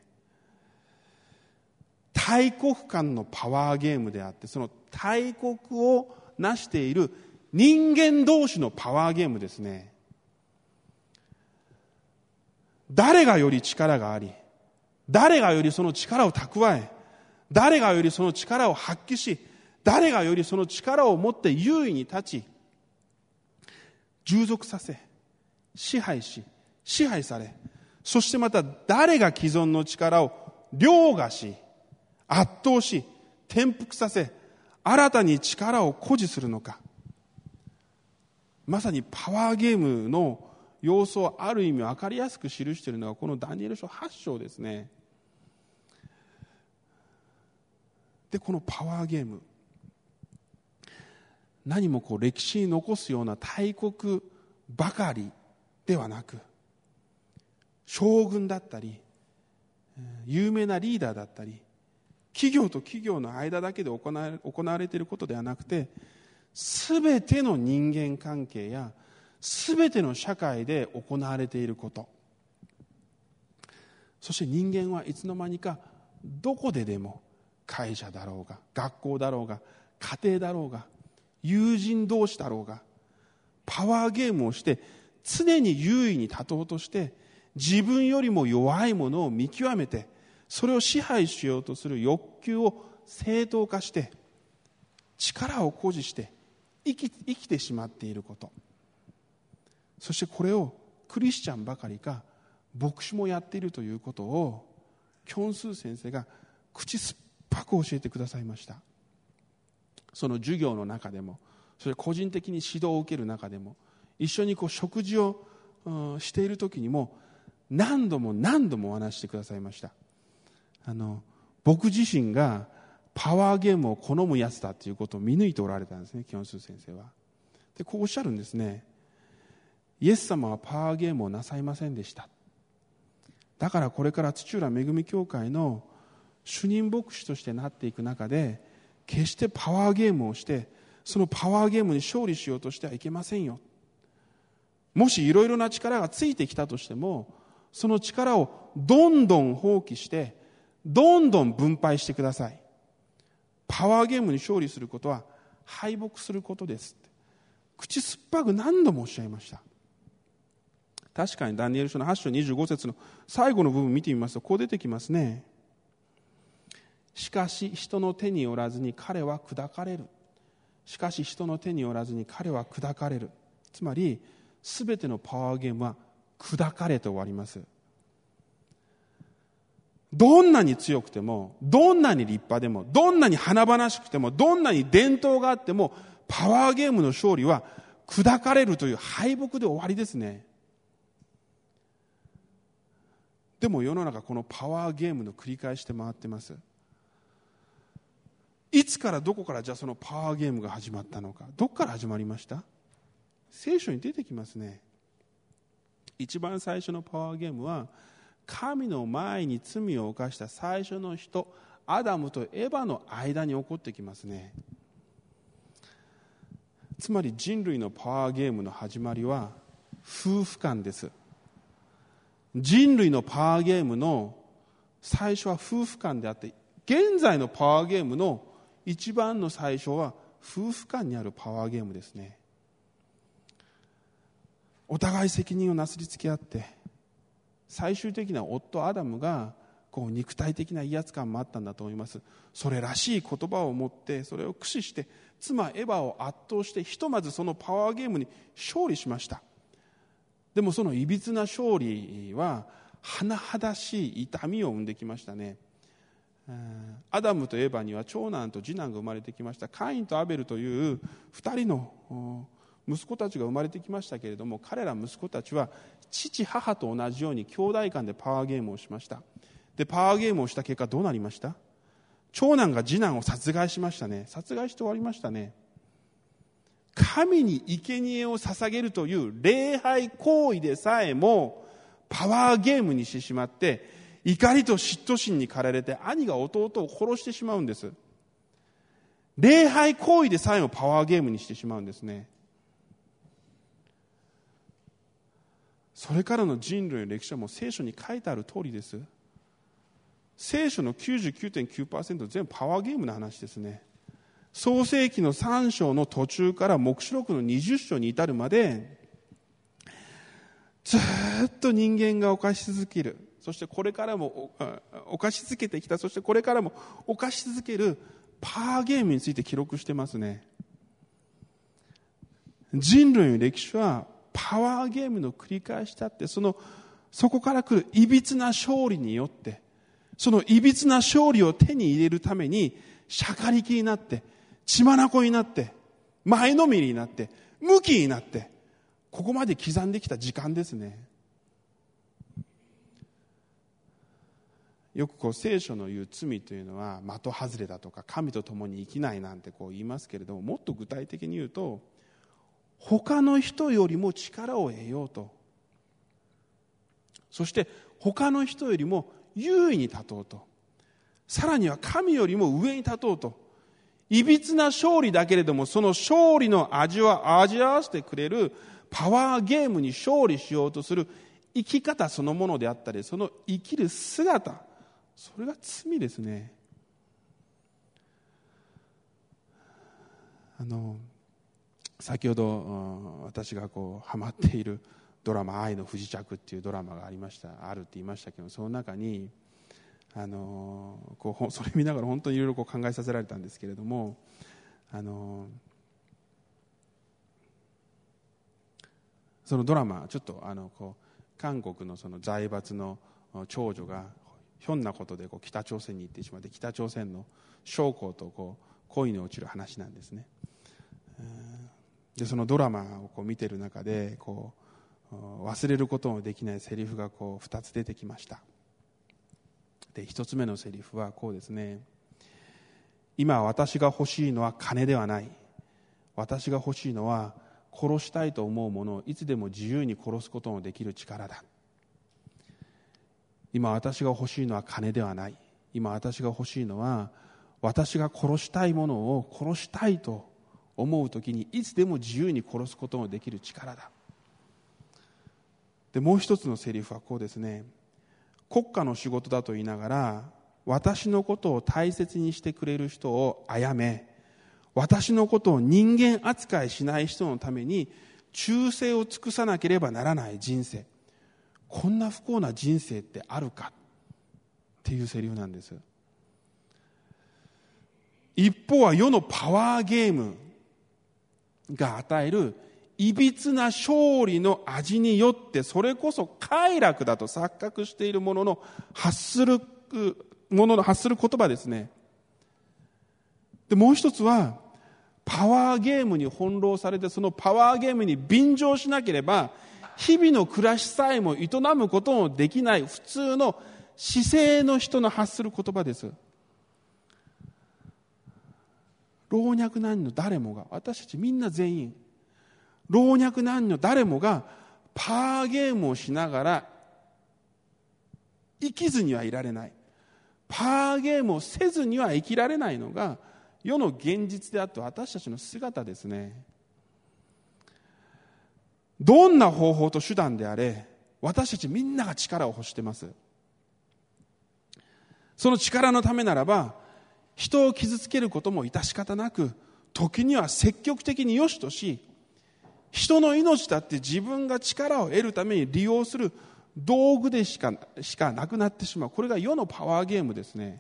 大国間のパワーゲームであって、その大国を成している人間同士のパワーゲームですね。誰がより力があり、誰がよりその力を蓄え、誰がよりその力を発揮し、誰がよりその力を持って優位に立ち、 従属させ、支配し、支配され、そしてまた誰が既存の力を凌駕し、圧倒し、転覆させ、新たに力を誇示するのか。まさにパワーゲームの様子をある意味分かりやすく記しているのがこのダニエル書はち章ですね。で、このパワーゲーム、何もこう歴史に残すような大国ばかりではなく、将軍だったり有名なリーダーだったり、企業と企業の間だけで行われ、行われていることではなくて、すべての人間関係やすべての社会で行われていること、そして人間はいつの間にかどこででも、会社だろうが学校だろうが家庭だろうが友人同士だろうが、パワーゲームをして常に優位に立とうとして、自分よりも弱いものを見極めて、それを支配しようとする欲求を正当化して、力を誇示して生き、生きてしまっていること、そしてこれをクリスチャンばかりか牧師もやっているということを、キョンスー先生が口酸っぱく教えてくださいました。その授業の中でも、それ個人的に指導を受ける中でも、一緒にこう食事を、うん、している時にも何度も何度もお話してくださいました。あの僕自身がパワーゲームを好むやつだということを見抜いておられたんですね、キョンスー先生は。でこうおっしゃるんですね。イエス様はパワーゲームをなさいませんでした。だからこれから土浦恵み教会の主任牧師としてなっていく中で、決してパワーゲームをしてそのパワーゲームに勝利しようとしてはいけませんよ。もしいろいろな力がついてきたとしても、その力をどんどん放棄してどんどん分配してください。パワーゲームに勝利することは敗北することですって、口酸っぱく何度もおっしゃいました。確かにダニエル書のはち章にじゅうご節の最後の部分見てみますと、こう出てきますね。しかし人の手によらずに彼は砕かれる。しかし人の手によらずに彼は砕かれる。つまりすべてのパワーゲームは砕かれて終わります。どんなに強くても、どんなに立派でも、どんなに華々しくても、どんなに伝統があっても、パワーゲームの勝利は砕かれるという敗北で終わりですね。でも世の中このパワーゲームの繰り返しで回ってます。いつからどこからじゃあそのパワーゲームが始まったのか。どこから始まりました？聖書に出てきますね。一番最初のパワーゲームは、神の前に罪を犯した最初の人、アダムとエバの間に起こってきますね。つまり人類のパワーゲームの始まりは夫婦間です。人類のパワーゲームの最初は夫婦間であって、現在のパワーゲームの一番の最初は夫婦間にあるパワーゲームですね。お互い責任をなすりつけ合って、最終的な夫アダムがこう肉体的な威圧感もあったんだと思います。それらしい言葉を持って、それを駆使して妻エバを圧倒して、ひとまずそのパワーゲームに勝利しました。でもそのいびつな勝利は甚だしい痛みを生んできましたね。アダムとエバには長男と次男が生まれてきました。カインとアベルという二人の息子たちが生まれてきましたけれども、彼ら息子たちは父母と同じように兄弟間でパワーゲームをしました。でパワーゲームをした結果どうなりました？長男が次男を殺害しましたね。殺害して終わりましたね。神に生贄を捧げるという礼拝行為でさえもパワーゲームにしてしまって、怒りと嫉妬心に駆られて兄が弟を殺してしまうんです。礼拝行為でさえもパワーゲームにしてしまうんですね。それからの人類の歴史はもう聖書に書いてある通りです。聖書の きゅうじゅうきゅうてんきゅうパーセント 全部パワーゲームの話ですね。創世記のさん章の途中から黙示録のにじゅっ章に至るまで、ずっと人間が犯し続ける、そしてこれからも犯し続けてきた、そしてこれからも犯し続けるパワーゲームについて記録してますね。人類の歴史はパワーゲームの繰り返しだって、そのそこから来るいびつな勝利によって、そのいびつな勝利を手に入れるためにしゃかりきになって、血眼になって、前のめりになって、向きになって、ここまで刻んできた時間ですね。よくこう聖書の言う罪というのは的外れだとか、神と共に生きないなんてこう言いますけれども、もっと具体的に言うと、他の人よりも力を得ようと、そして他の人よりも優位に立とうと、さらには神よりも上に立とうと、いびつな勝利だけれどもその勝利の味は味わわせてくれるパワーゲームに勝利しようとする生き方そのものであったり、その生きる姿、それが罪ですね。あの先ほど私がこうハマっているドラマ、愛の不時着っていうドラマがありました、あるって言いましたけど、その中にあのこうそれ見ながら本当にいろいろこう考えさせられたんですけれども、あのそのドラマ、ちょっとあのこう韓国のその財閥の長女がひょんなことでこう北朝鮮に行ってしまって、北朝鮮の将校とこう恋に落ちる話なんですね。でそのドラマをこう見てる中でこう忘れることのできないセリフがこうふたつ出てきました。でひとつめのセリフはこうですね。今私が欲しいのは金ではない。私が欲しいのは殺したいと思うものをいつでも自由に殺すことのできる力だ。今私が欲しいのは金ではない。今私が欲しいのは私が殺したいものを殺したいと思うときにいつでも自由に殺すことのできる力だ。でもう一つのセリフはこうですね。国家の仕事だと言いながら私のことを大切にしてくれる人を殺め、私のことを人間扱いしない人のために忠誠を尽くさなければならない人生、こんな不幸な人生ってあるかっていうセリフなんです。一方は世のパワーゲームが与えるいびつな勝利の味によって、それこそ快楽だと錯覚しているものの発するものの発する言葉ですね。でもう一つはパワーゲームに翻弄されて、そのパワーゲームに便乗しなければ日々の暮らしさえも営むことのできない普通の姿勢の人の発する言葉です。老若男女誰もが、私たちみんな全員老若男女誰もがパワーゲームをしながら生きずにはいられない、パワーゲームをせずには生きられないのが世の現実であって私たちの姿ですね。どんな方法と手段であれ私たちみんなが力を欲しています。その力のためならば人を傷つけることも致し方なく、時には積極的に良しとし、人の命だって自分が力を得るために利用する道具でしか、しかなくなってしまう。これが世のパワーゲームですね。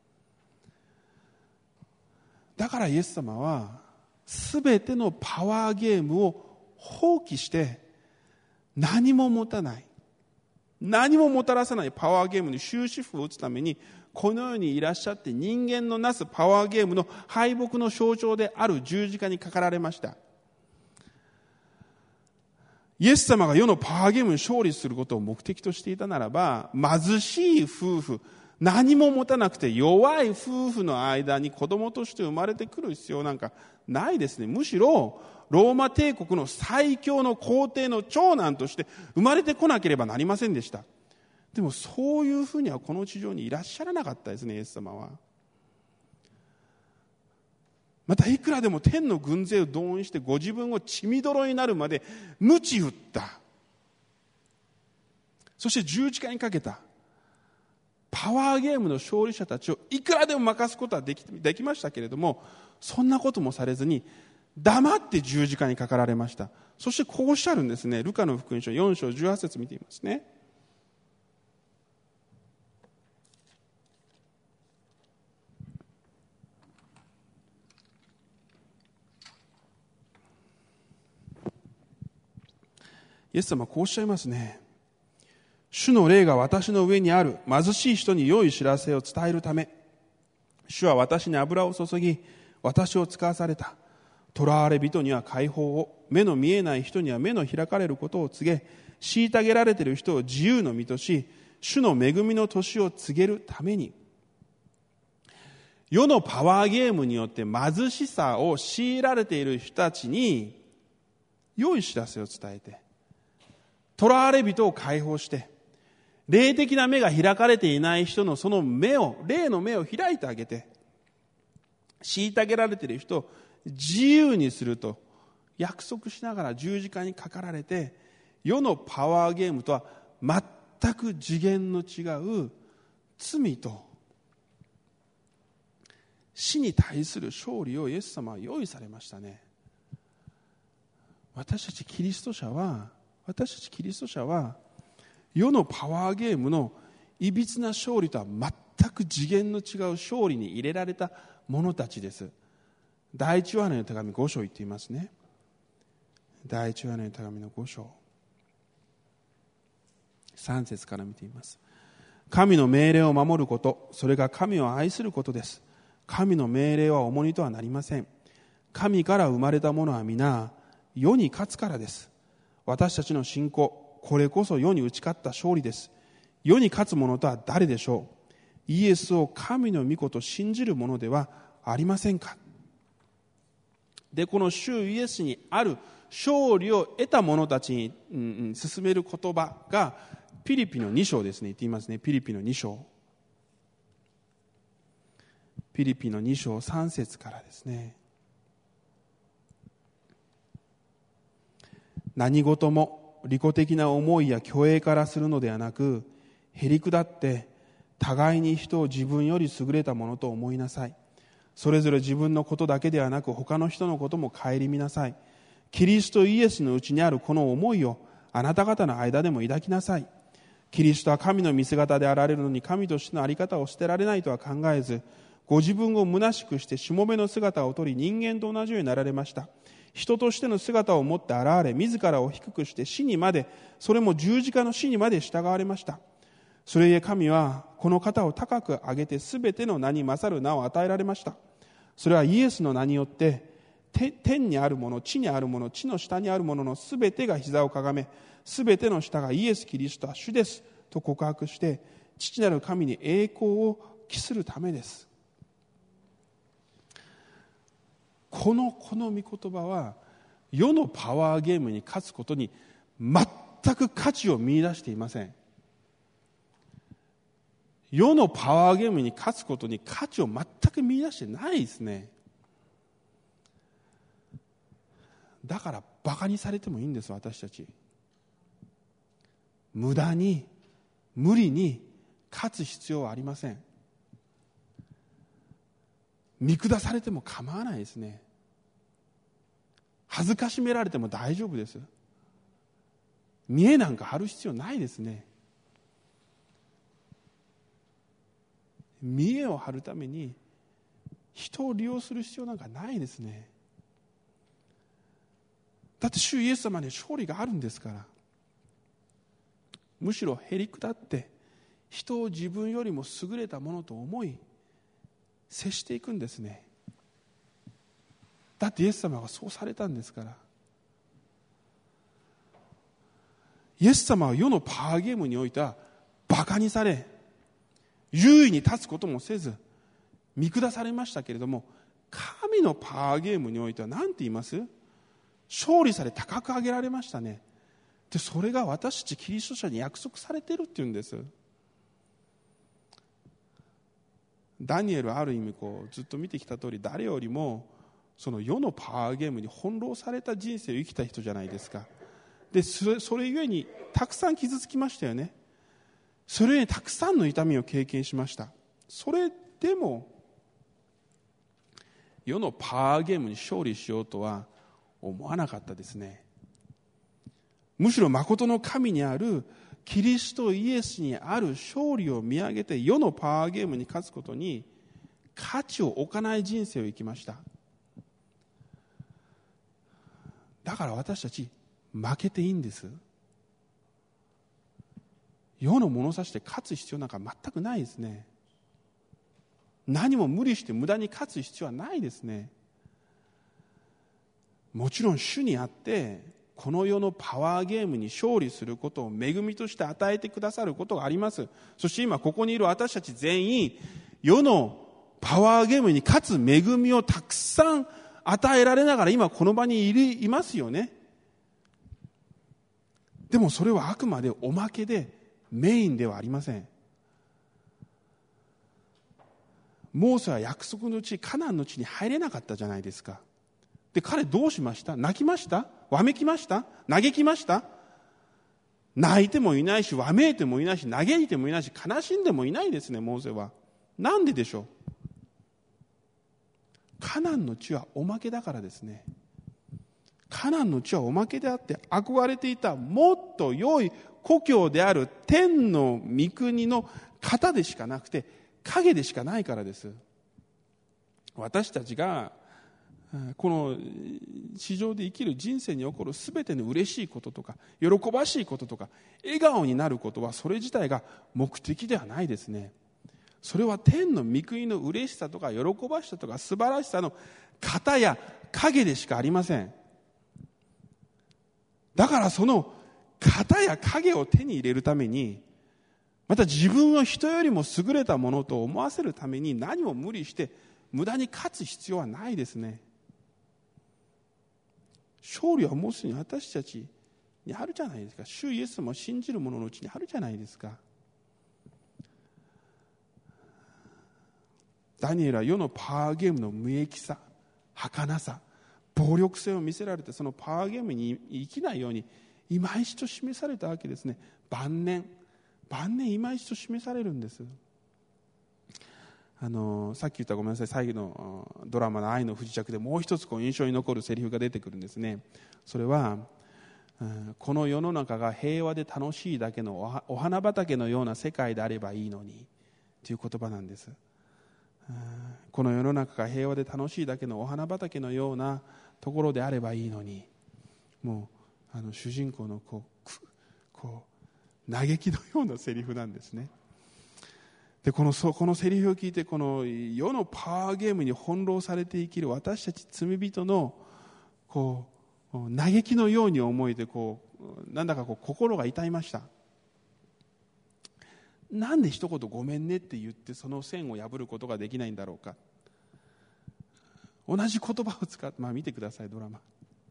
だからイエス様は全てのパワーゲームを放棄して何も持たない、何ももたらさないパワーゲームに終止符を打つためにこの世にいらっしゃって、人間のなすパワーゲームの敗北の象徴である十字架にかかられました。イエス様が世のパワーゲームに勝利することを目的としていたならば、貧しい夫婦、何も持たなくて弱い夫婦の間に子供として生まれてくる必要なんかないですね。むしろローマ帝国の最強の皇帝の長男として生まれてこなければなりませんでした。でもそういうふうにはこの地上にいらっしゃらなかったですね、イエス様は。またいくらでも天の軍勢を動員してご自分を血みどろになるまで鞭打った。そして十字架にかけた。パワーゲームの勝利者たちをいくらでも任すことはでき、できましたけれども、そんなこともされずに黙って十字架にかかられました。そしてこうおっしゃるんですね。ルカの福音書よん章じゅうはち節見ていますね。 イエス様はこうおっしゃいますね。主の霊が私の上にある。貧しい人に良い知らせを伝えるため、主は私に油を注ぎ、私を使わされた。囚われ人には解放を、目の見えない人には目の開かれることを告げ、虐げられている人を自由の身とし、主の恵みの年を告げるために。世のパワーゲームによって貧しさを強いられている人たちに良い知らせを伝えて、囚われ人を解放して、霊的な目が開かれていない人のその目を、霊の目を開いてあげて、虐げられている人を自由にすると約束しながら十字架にかかられて、世のパワーゲームとは全く次元の違う罪と死に対する勝利をイエス様は用意されましたね。私たちキリスト者は、私たちキリスト者は、世のパワーゲームのいびつな勝利とは全く次元の違う勝利に入れられた者たちです。第一ヨハネの手紙ご章言っていますね。第一ヨハネの手紙のご章さん節から見ています。神の命令を守ること、それが神を愛することです。神の命令は重荷とはなりません。神から生まれたものは皆世に勝つからです。私たちの信仰、これこそ世に打ち勝った勝利です。世に勝つ者とは誰でしょう。イエスを神の御子と信じる者ではありませんか。で、この主イエスにある勝利を得た者たちに、うん、進める言葉がピリピのに章ですね。言っていますね。ピリピのに章。ピリピのに章さん節からですね。何事も利己的な思いや虚栄からするのではなく、へりくだって互いに人を自分より優れたものと思いなさい。それぞれ自分のことだけではなく他の人のことも顧みなさい。キリストイエスのうちにあるこの思いをあなた方の間でも抱きなさい。キリストは神の見姿であられるのに神としてのあり方を捨てられないとは考えず、ご自分を虚しくしてしもべの姿を取り、人間と同じようになられました。人としての姿を持って現れ、自らを低くして死にまで、それも十字架の死にまで従われました。それゆえ神はこの方を高く上げて、すべての名に勝る名を与えられました。それはイエスの名によって、天にあるもの、地にあるもの、地の下にあるもののすべてが膝をかがめ、すべての下がイエス・キリストは主ですと告白して、父なる神に栄光を期するためです。このこの御言葉は世のパワーゲームに勝つことに全く価値を見出していません。世のパワーゲームに勝つことに価値を全く見出してないですね。だからバカにされてもいいんです。私たち無駄に無理に勝つ必要はありません。見下されても構わないですね。恥ずかしめられても大丈夫です。見栄なんか張る必要ないですね。見栄を張るために人を利用する必要なんかないですね。だって主イエス様に勝利があるんですから。むしろへりくだって人を自分よりも優れたものと思い接していくんですね。だってイエス様がそうされたんですから。イエス様は世のパワーゲームにおいてはバカにされ、優位に立つこともせず見下されましたけれども、神のパワーゲームにおいては何て言います？勝利され高く上げられましたね。でそれが私たちキリスト者に約束されているっていうんです。ダニエルはある意味こうずっと見てきた通り、誰よりもその世のパワーゲームに翻弄された人生を生きた人じゃないですか。でそれ、それゆえにたくさん傷つきましたよね。それゆえにたくさんの痛みを経験しました。それでも世のパワーゲームに勝利しようとは思わなかったですね。むしろ誠の神にあるキリストイエスにある勝利を見上げて世のパワーゲームに勝つことに価値を置かない人生を生きました。だから私たち負けていいんです。 世の物差しで勝つ必要なんか全くないですね。何も無理して無駄に勝つ必要はないですね。もちろん主にあってこの世のパワーゲームに勝利することを恵みとして与えてくださることがあります。そして今ここにいる私たち全員、世のパワーゲームに勝つ恵みをたくさん与えられながら今この場にいるいますよね。でもそれはあくまでおまけでメインではありません。モーセは約束の地、カナンの地に入れなかったじゃないですか。で、彼どうしました？泣きました？わめきました？嘆きました？泣いてもいないし、わめいてもいないし、嘆いてもいないし、悲しんでもいないですね、モーセは。なんででしょう？カナンの地はおまけだからですね。カナンの地はおまけであって、憧れていたもっと良い故郷である天の御国の方でしかなくて、影でしかないからです。私たちがこの地上で生きる人生に起こるすべての嬉しいこととか喜ばしいこととか笑顔になることは、それ自体が目的ではないですね。それは天の御国の嬉しさとか喜ばしさとか素晴らしさの型や影でしかありません。だからその型や影を手に入れるために、また自分を人よりも優れたものと思わせるために何も無理して無駄に勝つ必要はないですね。勝利はもうすでに私たちにあるじゃないですか。主イエス様を信じる者のうちにあるじゃないですか。ダニエルは世のパワーゲームの無益さ、儚さ、暴力性を見せられて、そのパワーゲームに生きないように今一度示されたわけですね。晩年晩年今一度示されるんです。あのさっき言ったごめんなさい最後のドラマの愛の不時着でもう一つこう印象に残るセリフが出てくるんですね。それはこの世の中が平和で楽しいだけのお花畑のような世界であればいいのにという言葉なんです。この世の中が平和で楽しいだけのお花畑のようなところであればいいのに、もうあの主人公のこうこう嘆きのようなセリフなんですね。でこのこのセリフを聞いて、この世のパワーゲームに翻弄されて生きる私たち罪人のこう嘆きのように思えて、こうなんだかこう心が痛いました。なんで一言ごめんねって言ってその線を破ることができないんだろうか。同じ言葉を使って、まあ見てくださいドラマ。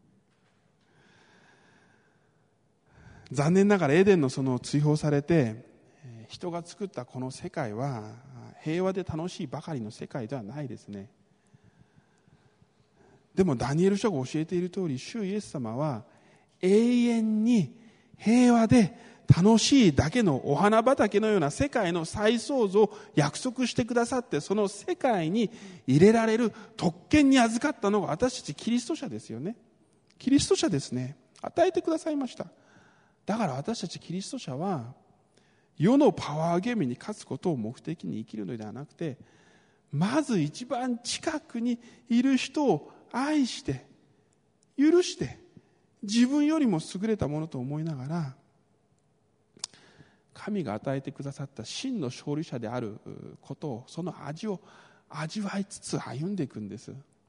残念ながらエデンのその追放されて人が作ったこの世界は平和で楽しいばかりの世界ではないですね。でもダニエル書が教えている通り、主イエス様は永遠に平和で楽しいだけのお花畑のような世界の再創造を約束してくださって、その世界に入れられる特権に預かったのが私たちキリスト者ですよね。キリスト者ですね。与えてくださいました。だから私たちキリスト者は世のパワーゲームに勝つことを目的に生きるのではなくて、まず一番近くにいる人を愛して許して自分よりも優れたものと思いながら、神が与えてくださった真の勝利者であることを、その味を味わいつつ歩んでいくんです。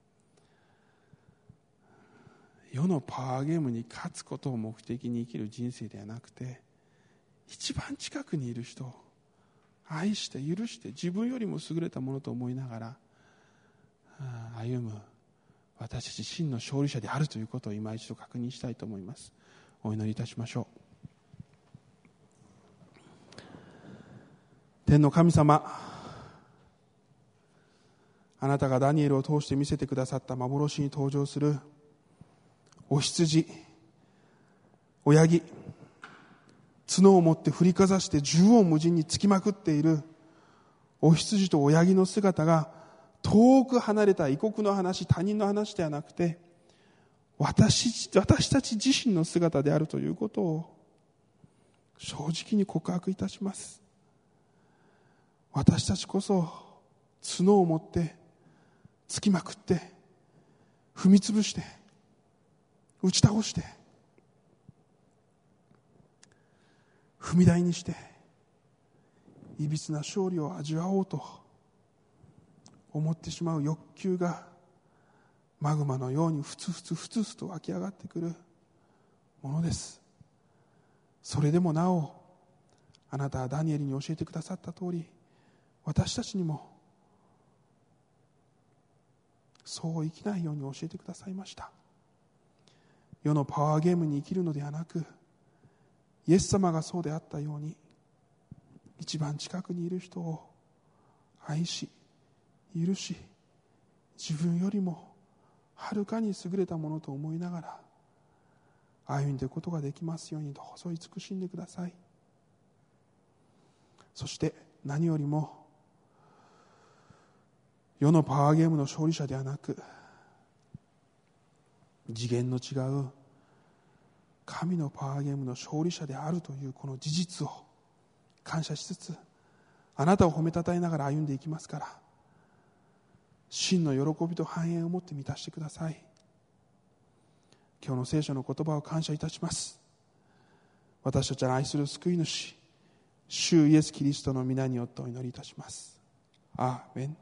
世のパワーゲームに勝つことを目的に生きる人生ではなくて、一番近くにいる人を愛して許して自分よりも優れたものと思いながら歩む私たち真の勝利者であるということを今一度確認したいと思います。お祈りいたしましょう。天の神様、あなたがダニエルを通して見せてくださった幻に登場するお羊、親木、角を持って振りかざして縦横無尽につきまくっているお羊と親木の姿が、遠く離れた異国の話、他人の話ではなくて、私、私たち自身の姿であるということを正直に告白いたします。私たちこそ角を持ってつきまくって踏みつぶして打ち倒して踏み台にしていびつな勝利を味わおうと思ってしまう欲求がマグマのようにふつふつふつふつと湧き上がってくるものです。それでもなお、あなたはダニエルに教えてくださった通り、私たちにもそう生きないように教えてくださいました。世のパワーゲームに生きるのではなく、イエス様がそうであったように、一番近くにいる人を愛し許し、自分よりもはるかに優れたものと思いながら歩んでいくことができますように、どうぞ慈しんでください。そして何よりも、世のパワーゲームの勝利者ではなく、次元の違う神のパワーゲームの勝利者であるというこの事実を感謝しつつ、あなたを褒めたたえながら歩んでいきますから、真の喜びと繁栄を持って満たしてください。今日の聖書の言葉を感謝いたします。私たちの愛する救い主、主イエスキリストの皆によってお祈りいたします。アーメン。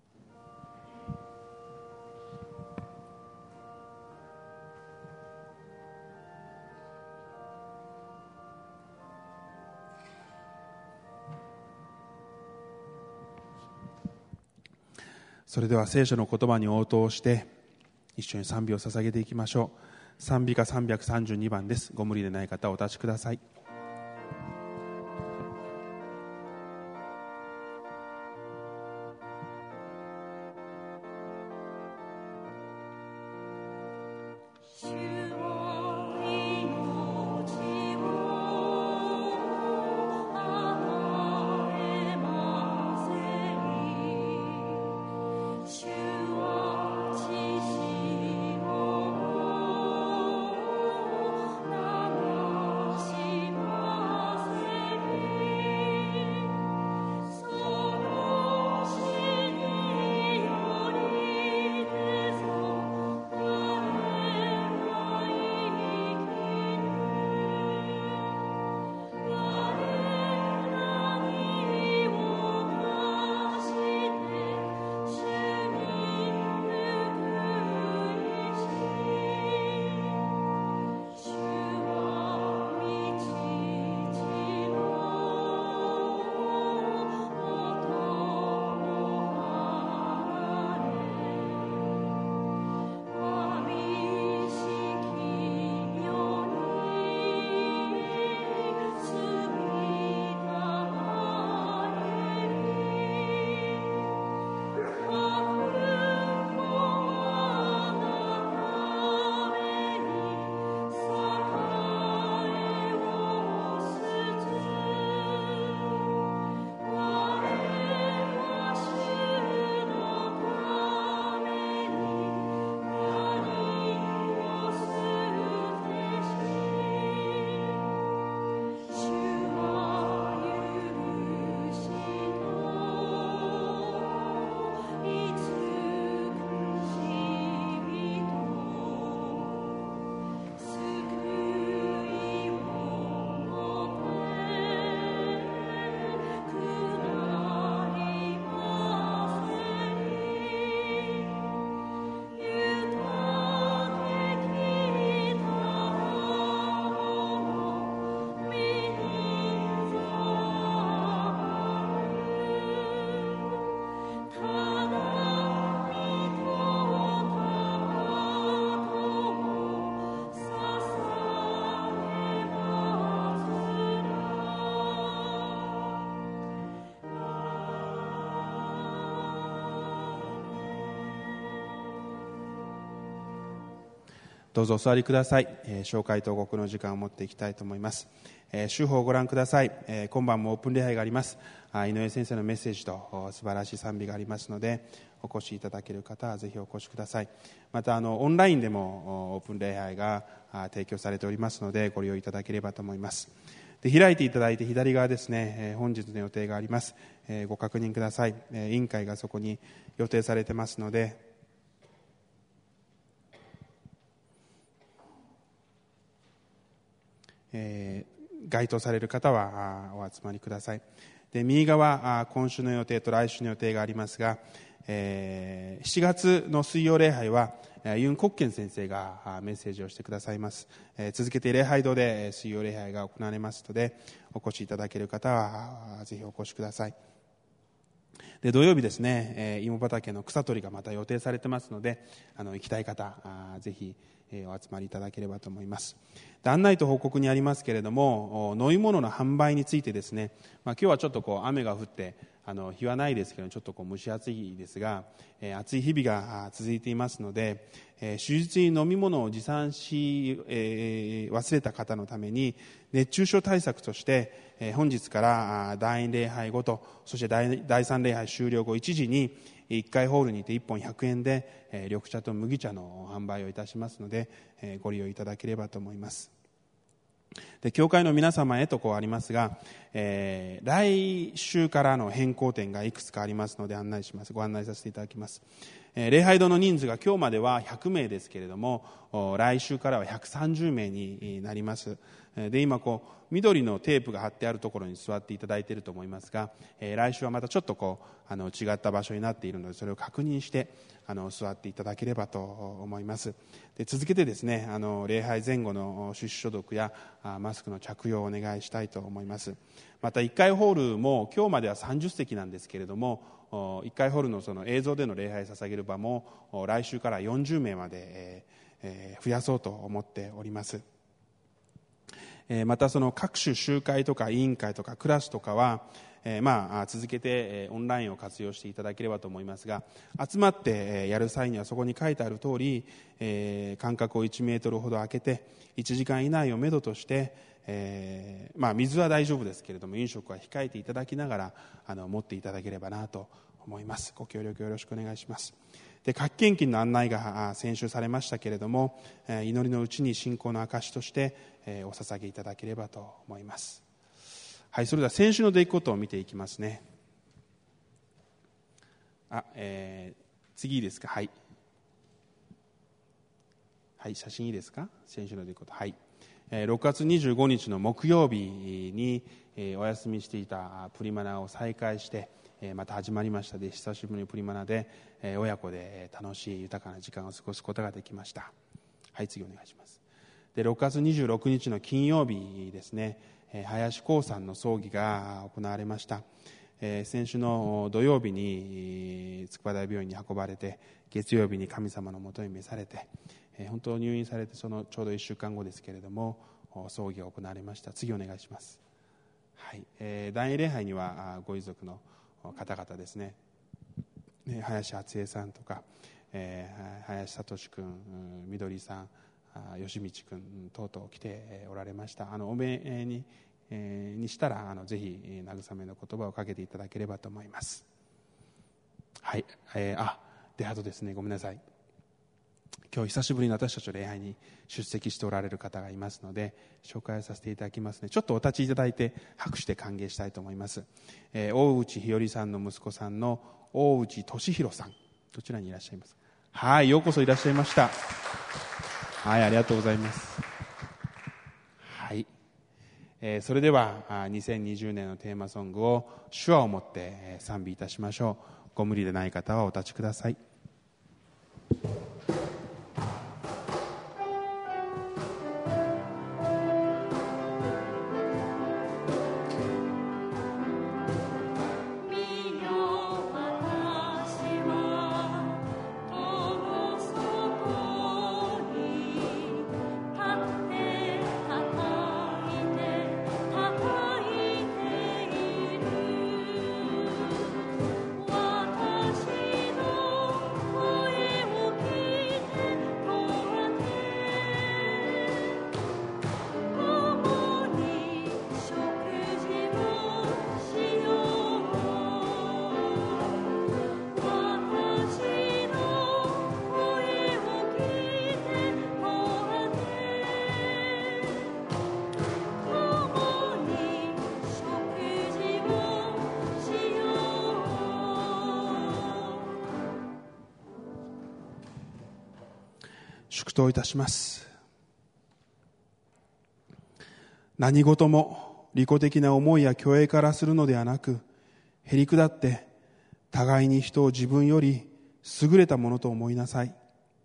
それでは聖書の言葉に応答して一緒に賛美を捧げていきましょう。賛美歌さんびゃくさんじゅうにばんです。ご無理でない方はお立ちください。どうぞお座りください。えー、紹介と告の時間を持っていきたいと思います。えー、手法をご覧ください。えー、今晩もオープン礼拝があります。あ井上先生のメッセージと素晴らしい賛美がありますので、お越しいただける方はぜひお越しください。またあのオンラインでもオープン礼拝が提供されておりますので、ご利用いただければと思います。で開いていただいて左側ですね、えー、本日の予定があります。えー、ご確認ください。えー、委員会がそこに予定されてますので、えー、 該当される方はお集まりください。で、右側、今週の予定と来週の予定がありますが、えー、しちがつの水曜礼拝はユン・コッケン先生がメッセージをしてくださいます。えー、続けて礼拝堂で水曜礼拝が行われますので、お越しいただける方はぜひお越しください。で、土曜日ですね、えー、芋畑の草取りがまた予定されてますので、あの行きたい方あぜひ、えー、お集まりいただければと思います。で、案内と報告にありますけれども、飲み物の販売についてですね、まあ、今日はちょっとこう雨が降ってあの日はないですけど、ちょっとこう蒸し暑いですが、えー、暑い日々が続いていますので、えー、手術に飲み物を持参し、えー、忘れた方のために熱中症対策として、えー、本日からだいに礼拝ごと、そしてだいさん礼拝終了後いちじにいっかいホールにていっぽんひゃくえんで、えー、緑茶と麦茶の販売をいたしますので、えー、ご利用いただければと思います。で、教会の皆様へとこうありますが、えー、来週からの変更点がいくつかありますので案内します。ご案内させていただきます。えー、礼拝堂の人数が今日まではひゃくめいですけれども、来週からはひゃくさんじゅうめいになります。で、今こう緑のテープが貼ってあるところに座っていただいていると思いますが、えー、来週はまたちょっとこうあの違った場所になっているので、それを確認してあの座っていただければと思います。で、続けてですね、あの礼拝前後の手指消毒やマスクの着用をお願いしたいと思います。またいっかいホールも今日まではさんじゅっせきなんですけれども、いっかいホールのその映像での礼拝を捧げる場も来週からよんじゅうめいまで増やそうと思っております。またその各種集会とか委員会とかクラスとかは、えー、まあ続けて、えー、オンラインを活用していただければと思いますが、集まって、えー、やる際にはそこに書いてある通り、えー、間隔をいちメートルほど空けていちじかん以内をめどとして、えーまあ、水は大丈夫ですけれども飲食は控えていただきながらあの持っていただければなと思います。ご協力よろしくお願いします。で、各献金の案内が先週されましたけれども、祈りのうちに信仰の証としてお捧げいただければと思います。はい、それでは先週の出来事を見ていきますね。あ、えー、次いいですか。はい、はい、写真いいですか。先週の出来事。はい、ろくがつにじゅうごにちの木曜日にお休みしていたプリマナを再開してまた始まりましたで、久しぶりにプリマナで親子で楽しい豊かな時間を過ごすことができました。はい、次お願いします。で、ろくがつにじゅうろくにちの金曜日ですね、林光さんの葬儀が行われました。先週の土曜日に筑波大病院に運ばれて、月曜日に神様のもとに召されて、本当入院されてそのちょうどいっしゅうかんごですけれども葬儀が行われました。次お願いします。はい、えー、だいに礼拝にはご遺族の方々ですね、林敦恵さんとか、えー、林聡君、みどりさん、吉道君等々来ておられました。あのお目に、えー、にしたらあのぜひ慰めの言葉をかけていただければと思います。はい、えー、あであとですね、ごめんなさい、今日久しぶりに私たちの礼拝に出席しておられる方がいますので紹介させていただきますね。ちょっとお立ちいただいて拍手で歓迎したいと思います。えー、大内日和さんの息子さんの大内俊弘さん、どちらにいらっしゃいますか。はい、ようこそいらっしゃいました。はい、ありがとうございます。はい、えー、それではにせんにじゅうねんのテーマソングを手話をもって賛美いたしましょう。ご無理でない方はお立ちください。祝祷いたします。 何事も利己的な思いや虚栄からするのではなく、へりくだって互いに人を自分より優れたものと思いなさい。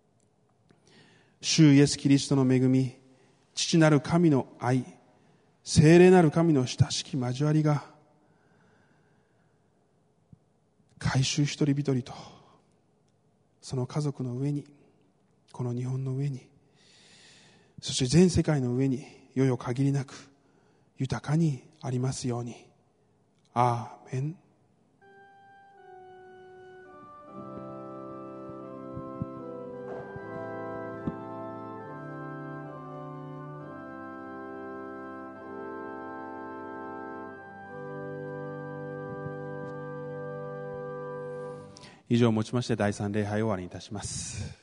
主イエスキリストの恵み、父なる神の愛、聖霊なる神の親しき交わりが、改宗一人一人とその家族の上に、この日本の上に、そして全世界の上に、よよ限りなく豊かにありますように。アーメン。以上をもちましてだいさん礼拝を終わりにいたします。